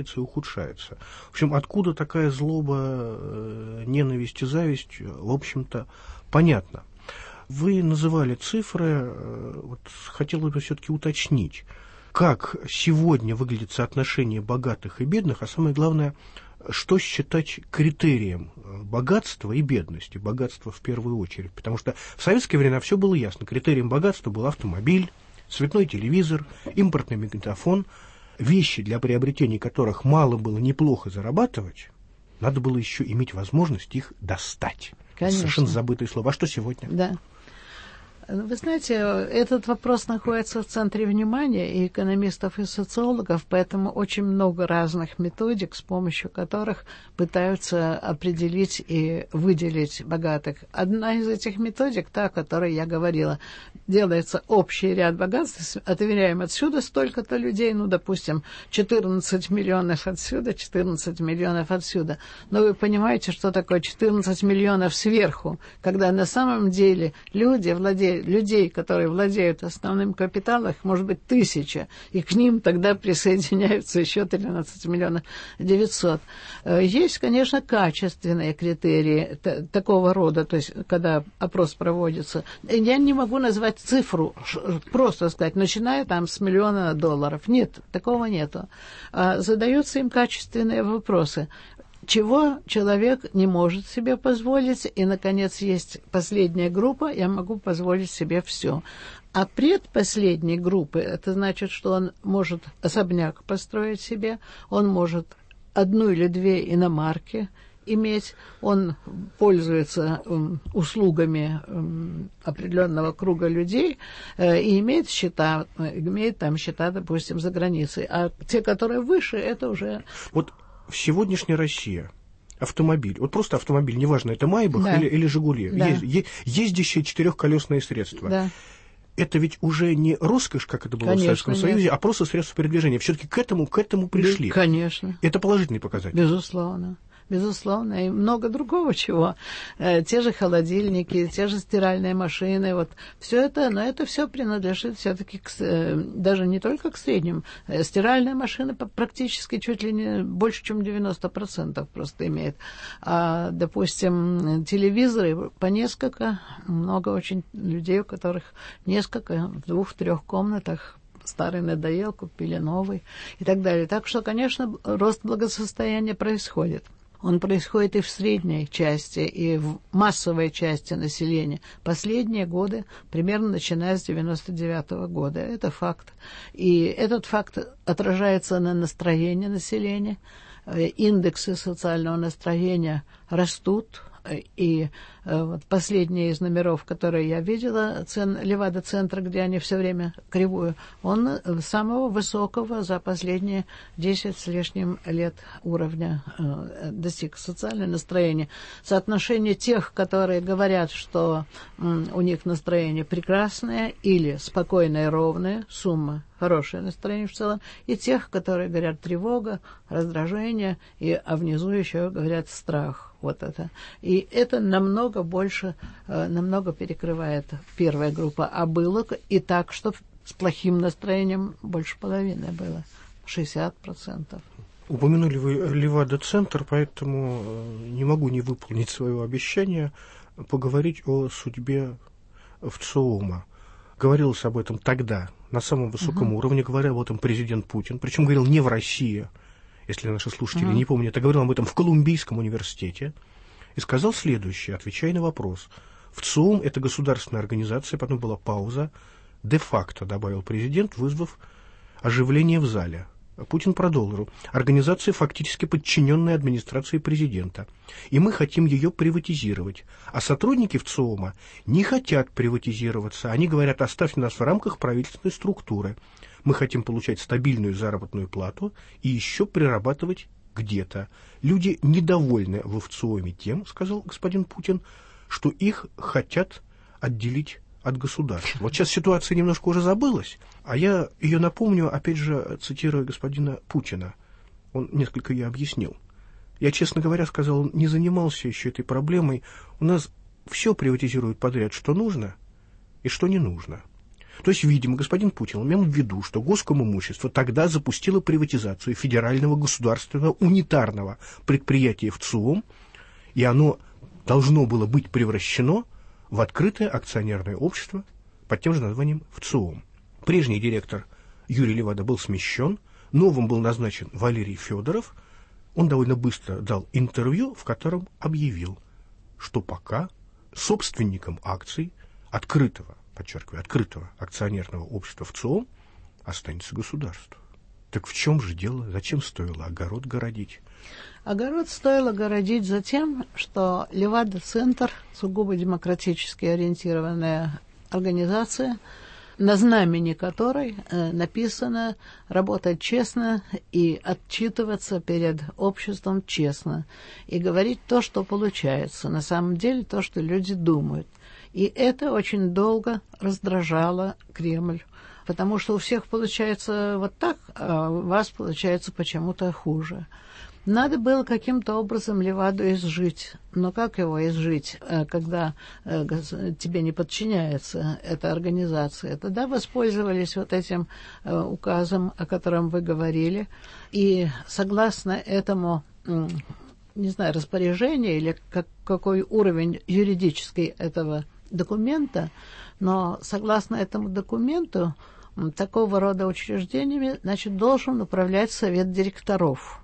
В общем, откуда такая злоба, ненависть и зависть, в общем-то, понятно. Вы называли цифры, вот хотел бы все-таки уточнить, как сегодня выглядит соотношение богатых и бедных, а самое главное, что считать критерием богатства и бедности, богатства в первую очередь. Потому что в советские времена все было ясно. Критерием богатства был автомобиль, цветной телевизор, импортный магнитофон. Вещи, для приобретения которых мало было неплохо зарабатывать, надо было еще иметь возможность их достать. Конечно. Совершенно забытые слова. А что сегодня? Да. Вы знаете, этот вопрос находится в центре внимания и экономистов, и социологов, поэтому очень много разных методик, с помощью которых пытаются определить и выделить богатых. Одна из этих методик, та, о которой я говорила, делается общий ряд богатств, отверяем отсюда столько-то людей, ну, допустим, 14 миллионов отсюда, 14 миллионов отсюда. Но вы понимаете, что такое 14 миллионов сверху, когда на самом деле люди, владельцы людей, которые владеют основным капиталом, их может быть 1000, и к ним тогда присоединяются еще 13 миллионов 900. Есть, конечно, качественные критерии такого рода, то есть когда опрос проводится. Я не могу назвать цифру, просто сказать, начиная там с $1 миллиона. Нет, такого нету. Задаются им качественные вопросы. Чего человек не может себе позволить, и, наконец, есть последняя группа, я могу позволить себе все. А предпоследней группы, это значит, что он может особняк построить себе, он может 1 или 2 иномарки иметь, он пользуется услугами определенного круга людей и имеет счета, допустим, за границей. А те, которые выше, это уже... Вот в сегодняшней России автомобиль, вот просто автомобиль, неважно, это Майбах или Жигули, да. Ездящие 4-колесные средства. Да. Это ведь уже не роскошь, как это было в Советском Союзе, а просто средства передвижения. Все-таки к этому пришли. Конечно. Это положительный показатель. Безусловно. Безусловно, и много другого чего. Те же холодильники, те же стиральные машины, вот все это, но это все принадлежит все-таки даже не только к средним. Стиральная машина практически чуть ли не больше, чем 90% просто имеет. А, допустим, телевизоры по несколько, много очень людей, у которых несколько, в 2-3 комнатах. Старый надоел, купили новый и так далее. Так что, конечно, рост благосостояния происходит. Он происходит и в средней части, и в массовой части населения. Последние годы, примерно начиная с 1999 года. Это факт. И этот факт отражается на настроении населения. Индексы социального настроения растут. И вот последний из номеров, которые я видела, Левада-центра, где они все время кривую, он самого высокого за последние 10 с лишним лет уровня достиг. Социальное настроение. Соотношение тех, которые говорят, что у них настроение прекрасное или спокойное, ровное, сумма, хорошее настроение в целом, и тех, которые говорят тревога, раздражение, а внизу еще говорят страх. Вот это. И это намного больше, намного перекрывает первая группа. А было и так, что с плохим настроением больше половины было. 60%. Упомянули вы Левада-центр, поэтому не могу не выполнить свое обещание поговорить о судьбе ВЦИОМа. Говорилось об этом тогда, на самом высоком уровне, говорил об этом президент Путин, причем говорил не в России, если наши слушатели не помнят, я говорил об этом в Колумбийском университете, и сказал следующее, отвечая на вопрос. ВЦИОМ – это государственная организация, потом была пауза, де-факто, добавил президент, вызвав оживление в зале. Путин продолжил. Организация фактически подчиненная администрации президента. И мы хотим ее приватизировать. А сотрудники ВЦИОМа не хотят приватизироваться. Они говорят, оставьте нас в рамках правительственной структуры. Мы хотим получать стабильную заработную плату и еще прирабатывать где-то. Люди недовольны в ВЦИОМе тем, сказал господин Путин, что их хотят отделить от государства. Вот сейчас ситуация немножко уже забылась, а я ее напомню, опять же, цитируя господина Путина. Он несколько ее объяснил. Я, честно говоря, сказал, он не занимался еще этой проблемой. У нас все приватизируют подряд, что нужно и что не нужно. То есть, видимо, господин Путин имел в виду, что Госкомимущество тогда запустило приватизацию федерального государственного унитарного предприятия ВЦИОМ, и оно должно было быть превращено в открытое акционерное общество под тем же названием ВЦИОМ. Прежний директор Юрий Левада был смещен, новым был назначен Валерий Федоров. Он довольно быстро дал интервью, в котором объявил, что пока собственником акций открытого акционерного общества ВЦИОМ останется государство. Так в чем же дело? Зачем стоило огород городить? Огород стоило городить за тем, что Левада-центр, сугубо демократически ориентированная организация, на знамени которой написано работать честно и отчитываться перед обществом честно. И говорить то, что получается. На самом деле то, что люди думают. И это очень долго раздражало Кремль. потому что у всех получается вот так, а у вас получается почему-то хуже. Надо было каким-то образом Леваду изжить. Но как его изжить, когда тебе не подчиняется эта организация? Тогда воспользовались вот этим указом, о котором вы говорили, и согласно этому, не знаю, распоряжению или какой уровень юридический этого документа, но согласно этому документу такого рода учреждениями, значит, должен управлять совет директоров,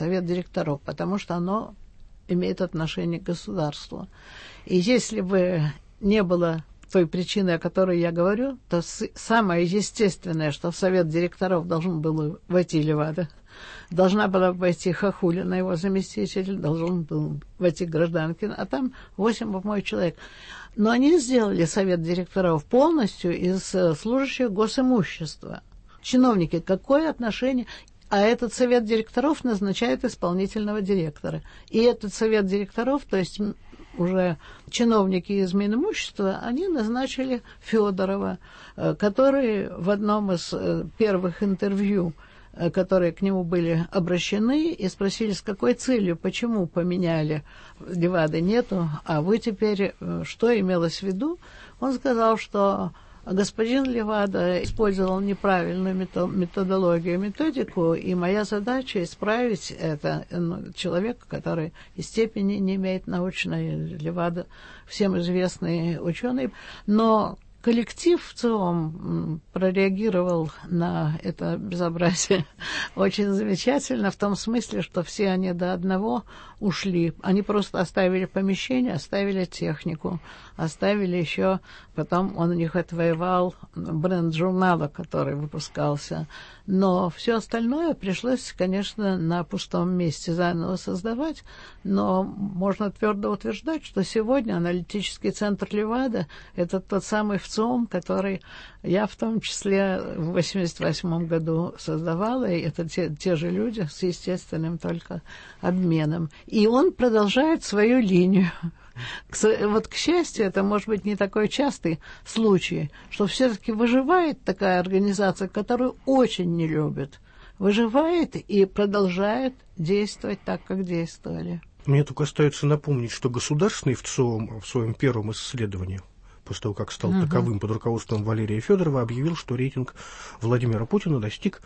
потому что оно имеет отношение к государству. И если бы не было той причины, о которой я говорю, то самое естественное, что в совет директоров должен был войти Левада, должна была войти Хохулина, его заместитель, должен был войти Гражданкин, а там 8 человек. Но они сделали совет директоров полностью из служащих госимущества. Чиновники, какое отношение... А этот совет директоров назначает исполнительного директора. И этот совет директоров, то есть уже чиновники из Минимущества, они назначили Федорова, который в одном из первых интервью, которые к нему были обращены, и спросили, с какой целью, почему поменяли, Левады нету, а вы теперь, что имелось в виду? Он сказал, что господин Левада использовал неправильную методологию, методику, и моя задача исправить это. Человек, который и степени не имеет научной, Левада всем известный ученый, но коллектив в целом прореагировал на это безобразие очень замечательно, в том смысле, что все они до одного ушли. Они просто оставили помещение, оставили технику, оставили еще... Потом он у них отвоевал бренд журнала, который выпускался. Но все остальное пришлось, конечно, на пустом месте заново создавать. Но можно твердо утверждать, что сегодня аналитический центр Левада — это тот самый ВЦИОМ, который я в том числе в 1988 году создавала. И это те же люди с естественным только обменом. И он продолжает свою линию. Вот, к счастью, это, может быть, не такой частый случай, что все-таки выживает такая организация, которую очень не любят. Выживает и продолжает действовать так, как действовали. Мне только остается напомнить, что государственный ВЦИОМ в своем первом исследовании, после того, как стал таковым под руководством Валерия Федорова, объявил, что рейтинг Владимира Путина достиг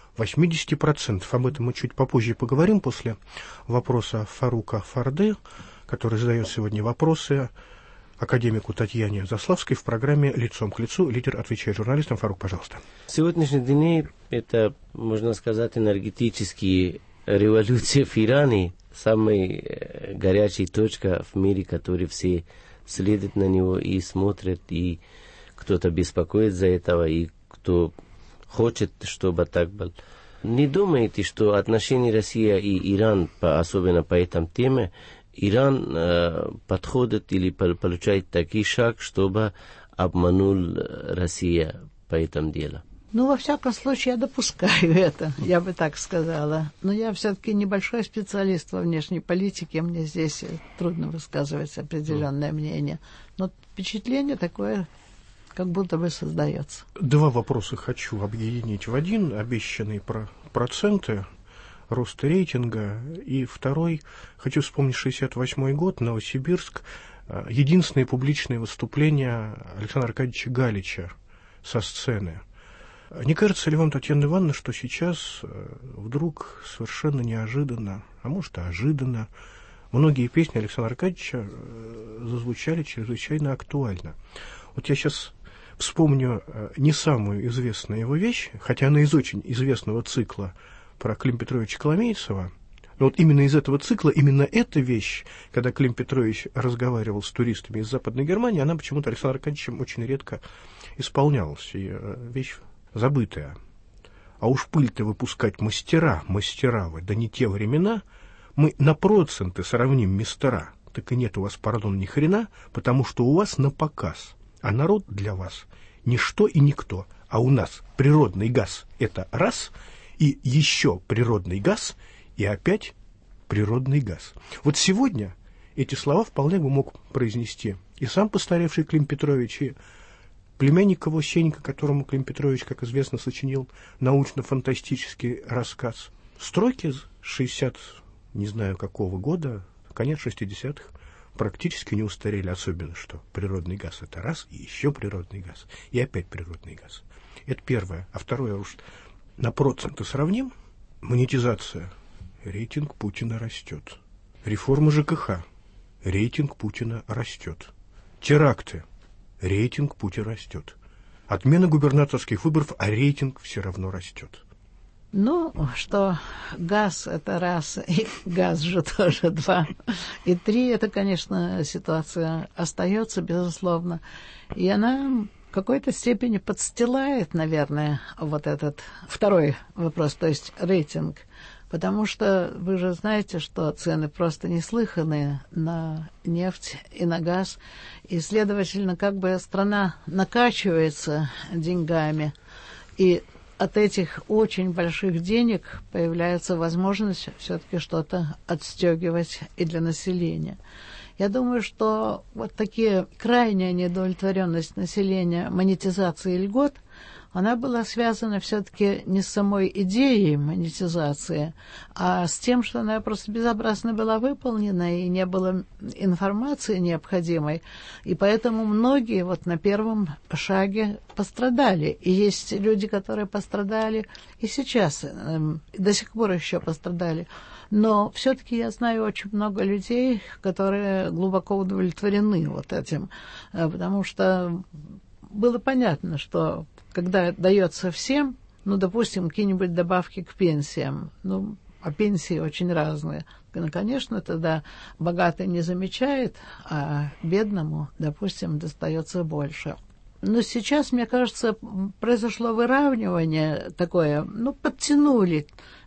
80%. Об этом мы чуть попозже поговорим после вопроса Фарука Фарде, который задает сегодня вопросы академику Татьяне Заславской в программе «Лицом к лицу». Лидер отвечает журналистам. Фарук, пожалуйста. Сегодняшний день это, можно сказать, энергетические революции в Иране. Самая горячая точка в мире, которой все следят на него и смотрят, и кто-то беспокоит за этого, и кто хочет, чтобы так было. Не думаете, что отношения России и Иран, особенно по этой теме, Иран подходит или получает такой шаг, чтобы обманул Россия по этому делу? Ну, во всяком случае, я допускаю это, я бы так сказала. Но я все-таки небольшой специалист во внешней политике, мне здесь трудно высказывать определенное мнение. Но впечатление такое, как будто бы создается. Два вопроса хочу объединить в один. Обещанные проценты роста рейтинга. И второй, хочу вспомнить 1968 год, Новосибирск. Единственное публичное выступление Александра Аркадьевича Галича со сцены. Не кажется ли вам, Татьяна Ивановна, что сейчас вдруг совершенно неожиданно, а может и ожиданно, многие песни Александра Аркадьевича зазвучали чрезвычайно актуально? Вот я сейчас вспомню не самую известную его вещь, хотя она из очень известного цикла про Клима Петровича Коломейцева. Но вот именно из этого цикла, именно эта вещь, когда Клим Петрович разговаривал с туристами из Западной Германии, она почему-то Александром Аркадьевичем очень редко исполнялась. И вещь забытая. А уж пыль-то выпускать мастера вы, да не те времена, мы на проценты сравним мистера, так и нет у вас, пардон, ни хрена, потому что у вас на показ, а народ для вас ничто и никто, а у нас природный газ — это раз, и еще природный газ, и опять природный газ. Вот сегодня эти слова вполне бы мог произнести и сам постаревший Клим Петрович, и племянник его Сенька, которому Клим Петрович, как известно, сочинил научно-фантастический рассказ. Строки 60, не знаю какого года, конец 60-х, практически не устарели, особенно что природный газ — это раз, и еще природный газ, и опять природный газ. Это первое. А второе, уж на проценты сравним. Монетизация. Рейтинг Путина растет. Реформа ЖКХ. Рейтинг Путина растет. Теракты. Рейтинг Путина растет. Отмена губернаторских выборов, а рейтинг все равно растет. Ну, что газ — это раз, и газ же тоже два, и три — это, конечно, ситуация остается, безусловно. И она в какой-то степени подстилает, наверное, вот этот второй вопрос, то есть рейтинг. Потому что вы же знаете, что цены просто неслыханные на нефть и на газ. И, следовательно, как бы страна накачивается деньгами. И от этих очень больших денег появляется возможность все-таки что-то отстегивать и для населения. Я думаю, что вот такие крайняя недовлетворенность населения монетизацией льгот, она была связана все-таки не с самой идеей монетизации, а с тем, что она просто безобразно была выполнена и не было информации необходимой. И поэтому многие вот на первом шаге пострадали. И есть люди, которые пострадали и сейчас, до сих пор еще пострадали. Но все-таки я знаю очень много людей, которые глубоко удовлетворены вот этим, потому что было понятно, что когда дается всем, ну, допустим, какие-нибудь добавки к пенсиям, ну, а пенсии очень разные, ну, конечно, тогда богатый не замечает, а бедному, допустим, достается больше. Но сейчас, мне кажется, произошло выравнивание такое, ну, подтянули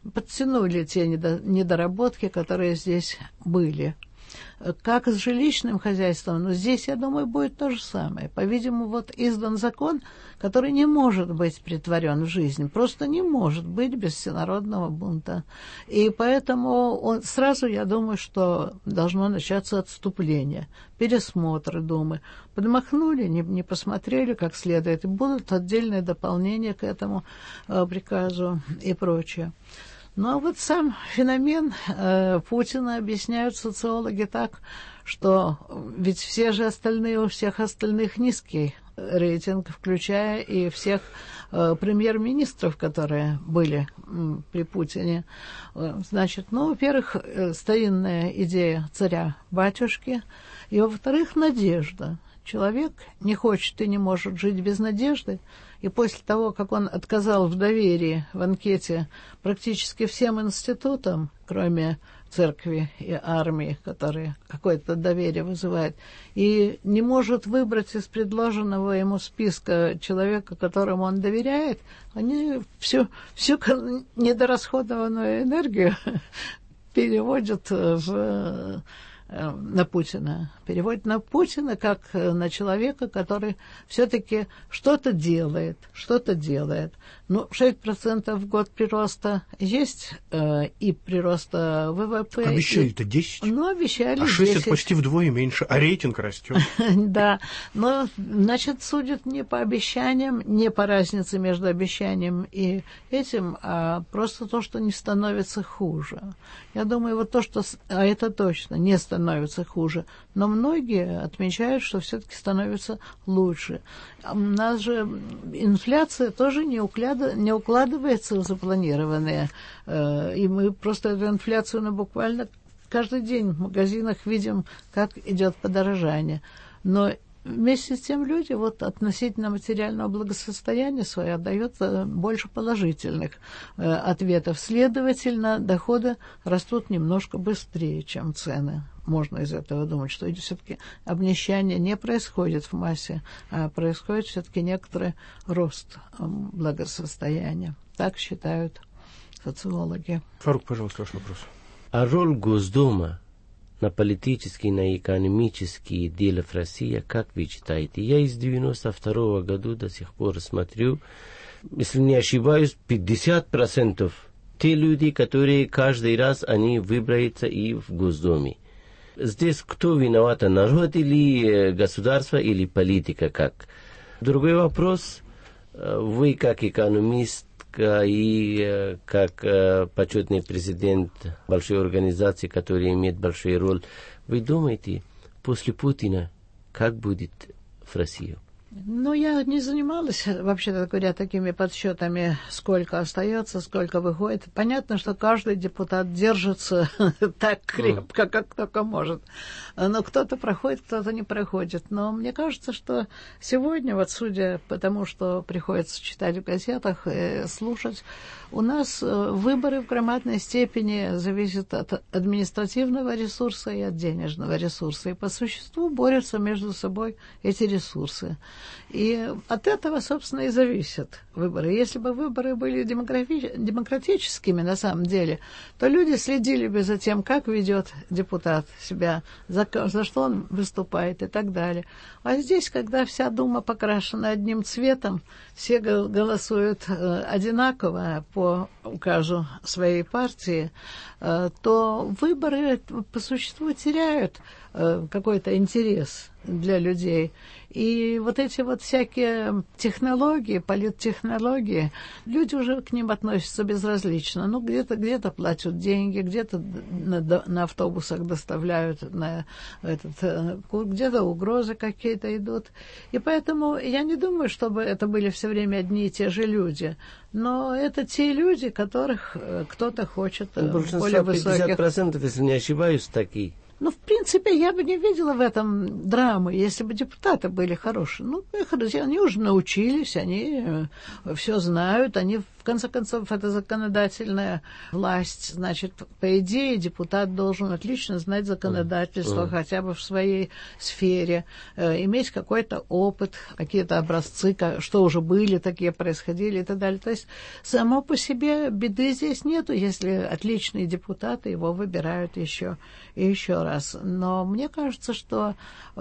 те недоработки, которые здесь были. Как с жилищным хозяйством, но здесь, я думаю, будет то же самое. По-видимому, вот издан закон, который не может быть претворен в жизнь, просто не может быть без всенародного бунта. И поэтому сразу, я думаю, что должно начаться отступление, пересмотр Думы. Подмахнули, не посмотрели как следует, и будут отдельные дополнения к этому приказу и прочее. Ну, а вот сам феномен Путина объясняют социологи так, что ведь все же остальные, у всех остальных низкий рейтинг, включая и всех премьер-министров, которые были при Путине. Значит, ну, во-первых, старинная идея царя-батюшки, и, во-вторых, надежда. Человек не хочет и не может жить без надежды. И после того, как он отказал в доверии в анкете практически всем институтам, кроме церкви и армии, которые какое-то доверие вызывают, и не может выбрать из предложенного ему списка человека, которому он доверяет, они всю недорасходованную энергию переводят на Путина. Переводит на Путина как на человека, который все-таки что-то делает. Ну, 6% в год прироста есть, и прироста ВВП. Обещали-то 10. Ну, обещали 10. А 6 это почти вдвое меньше, а рейтинг растет. Да, но, значит, судят не по обещаниям, не по разнице между обещанием и этим, а просто то, что не становится хуже. Я думаю, вот то, что... А это точно, не становится хуже. Но многие отмечают, что все-таки становится лучше. У нас же инфляция тоже не укладывается в запланированные. И мы просто эту инфляцию буквально каждый день в магазинах видим, как идет подорожание. Но вместе с тем люди вот относительно материального благосостояния своего дают больше положительных ответов. Следовательно, доходы растут немножко быстрее, чем цены. Можно из этого думать, что все-таки обнищание не происходит в массе, а происходит все-таки некоторый рост благосостояния. Так считают социологи. Фарук, пожалуйста, ваш вопрос. А роль Госдума на политические, на экономические дела в России, как вы считаете? Я из 92 года до сих пор смотрю, если не ошибаюсь, 50% те люди, которые каждый раз они выбираются и в Госдуме. Здесь кто виноват, народ или государство, или политика как? Другой вопрос. Вы как экономист и как почетный президент большой организации, которая имеет большую роль, вы думаете, после Путина как будет в России? Ну, я не занималась, вообще-то говоря, такими подсчетами, сколько остается, сколько выходит. Понятно, что каждый депутат держится так крепко, как только может. Но кто-то проходит, кто-то не проходит. Но мне кажется, что сегодня, вот судя по тому, что приходится читать в газетах, слушать, у нас выборы в громадной степени зависят от административного ресурса и от денежного ресурса. И по существу борются между собой эти ресурсы. И от этого, собственно, и зависят выборы. Если бы выборы были демократическими на самом деле, то люди следили бы за тем, как ведет депутат себя, за что он выступает и так далее. А здесь, когда вся Дума покрашена одним цветом, все голосуют одинаково по указу своей партии, то выборы по существу теряют какой-то интерес для людей. И вот эти вот всякие технологии, политтехнологии, люди уже к ним относятся безразлично. Ну, где-то платят деньги, где-то на автобусах доставляют, где-то угрозы какие-то идут. И поэтому я не думаю, чтобы это были все время одни и те же люди. Но это те люди, которых кто-то хочет более высоких. 50%, если не ошибаюсь, такие. Ну, в принципе, я бы не видела в этом драмы, если бы депутаты были хорошие. Ну, они уже научились, они все знают, они, в конце концов, это законодательная власть. Значит, по идее, депутат должен отлично знать законодательство, хотя бы в своей сфере, иметь какой-то опыт, какие-то образцы, что уже были, такие происходили и так далее. То есть, само по себе беды здесь нету, если отличные депутаты его выбирают еще и еще раз. Но мне кажется, что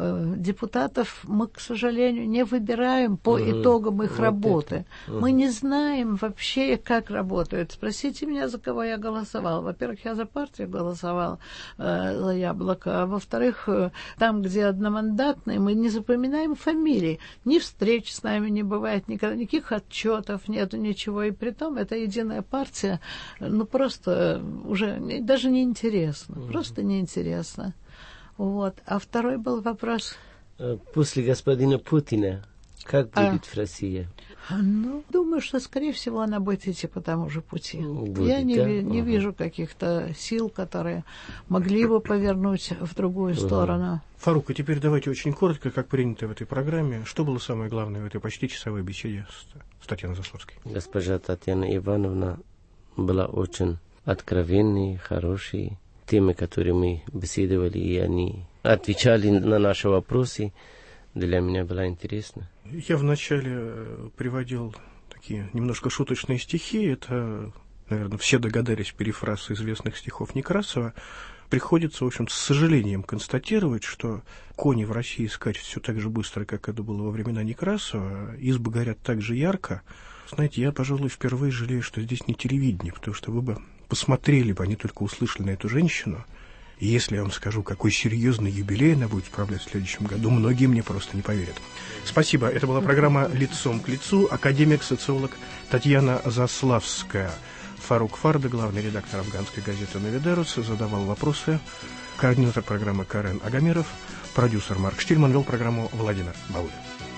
депутатов мы, к сожалению, не выбираем по итогам их работы. Мы не знаем вообще, как работают. Спросите меня, за кого я голосовала. Во-первых, я за партию голосовала, за Яблоко. А во-вторых, там, где одномандатные, мы не запоминаем фамилии. Ни встреч с нами не бывает, никаких отчетов нету, ничего. И притом это единая партия, ну, просто уже даже неинтересно. Просто неинтересно. Вот. А второй был вопрос. После господина Путина, как будет в России? Ну, думаю, что, скорее всего, она будет идти по тому же пути. Будет, я не вижу каких-то сил, которые могли бы повернуть в другую сторону. Фарук, а теперь давайте очень коротко, как принято в этой программе, что было самое главное в этой почти часовой беседе с Татьяной Заславской? Госпожа Татьяна Ивановна была очень откровенной, хорошей. Темы, которые мы беседовали, и они отвечали на наши вопросы, для меня было интересно. Я вначале приводил такие немножко шуточные стихи. Это, наверное, все догадались, перефраз известных стихов Некрасова. Приходится, в общем, с сожалением констатировать, что кони в России скачут все так же быстро, как это было во времена Некрасова, избы горят так же ярко. Знаете, я, пожалуй, впервые жалею, что здесь не телевидение, потому что вы бы посмотрели бы, а не только услышали на эту женщину. И если я вам скажу, какой серьезный юбилей она будет справлять в следующем году, многие мне просто не поверят. Спасибо. Это была программа «Лицом к лицу». Академик-социолог Татьяна Заславская. Фарук Фарда, главный редактор афганской газеты «Новидерус», задавал вопросы. Координатор программы Карен Агамиров, продюсер Марк Штильман, вел программу Владимир Баулин.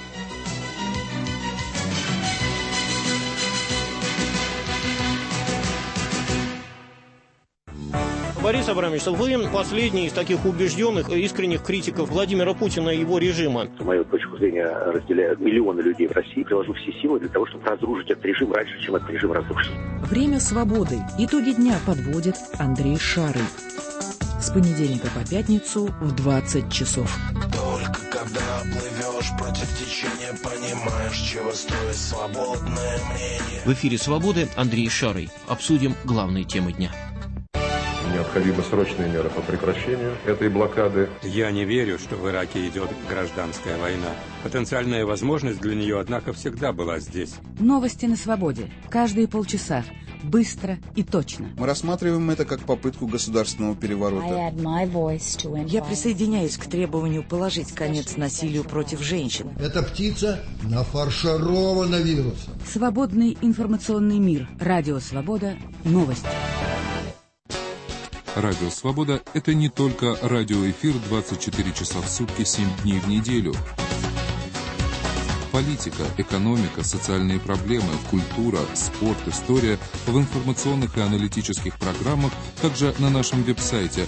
Борис Абрамович, вы последний из таких убежденных, искренних критиков Владимира Путина и его режима. Мою точку зрения разделяют миллионы людей в России. Приложу все силы для того, чтобы разрушить этот режим раньше, чем этот режим разрушится. Время свободы. Итоги дня подводит Андрей Шарый. С понедельника по пятницу в 20 часов. Только когда плывешь против течения, понимаешь, чего стоит свободное мнение. В эфире «Свободы» Андрей Шарый. Обсудим главные темы дня. У меня необходимы срочные меры по прекращению этой блокады. Я не верю, что в Ираке идет гражданская война. Потенциальная возможность для нее, однако, всегда была здесь. Новости на свободе. Каждые полчаса. Быстро и точно. Мы рассматриваем это как попытку государственного переворота. Я присоединяюсь к требованию положить конец насилию против женщин. Эта птица нафарширована вирусом. Свободный информационный мир. Радио Свобода. Новости. Радио Свобода – это не только радиоэфир 24 часа в сутки, 7 дней в неделю. Политика, экономика, социальные проблемы, культура, спорт, история в информационных и аналитических программах, также на нашем веб-сайте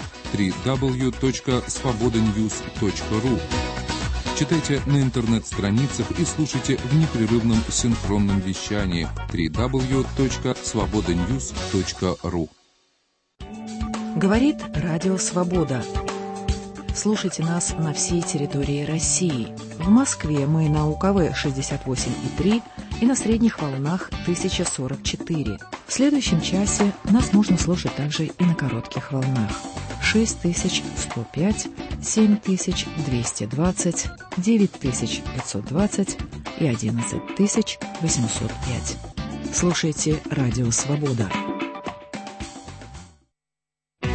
www.svobodanews.ru. Читайте на интернет-страницах и слушайте в непрерывном синхронном вещании www.svobodanews.ru. Говорит Радио Свобода. Слушайте нас на всей территории России. В Москве мы на УКВ 68,3 и на средних волнах 1044. В следующем часе нас можно слушать также и на коротких волнах 6105, 7220, 9520 и 11805. Слушайте Радио Свобода.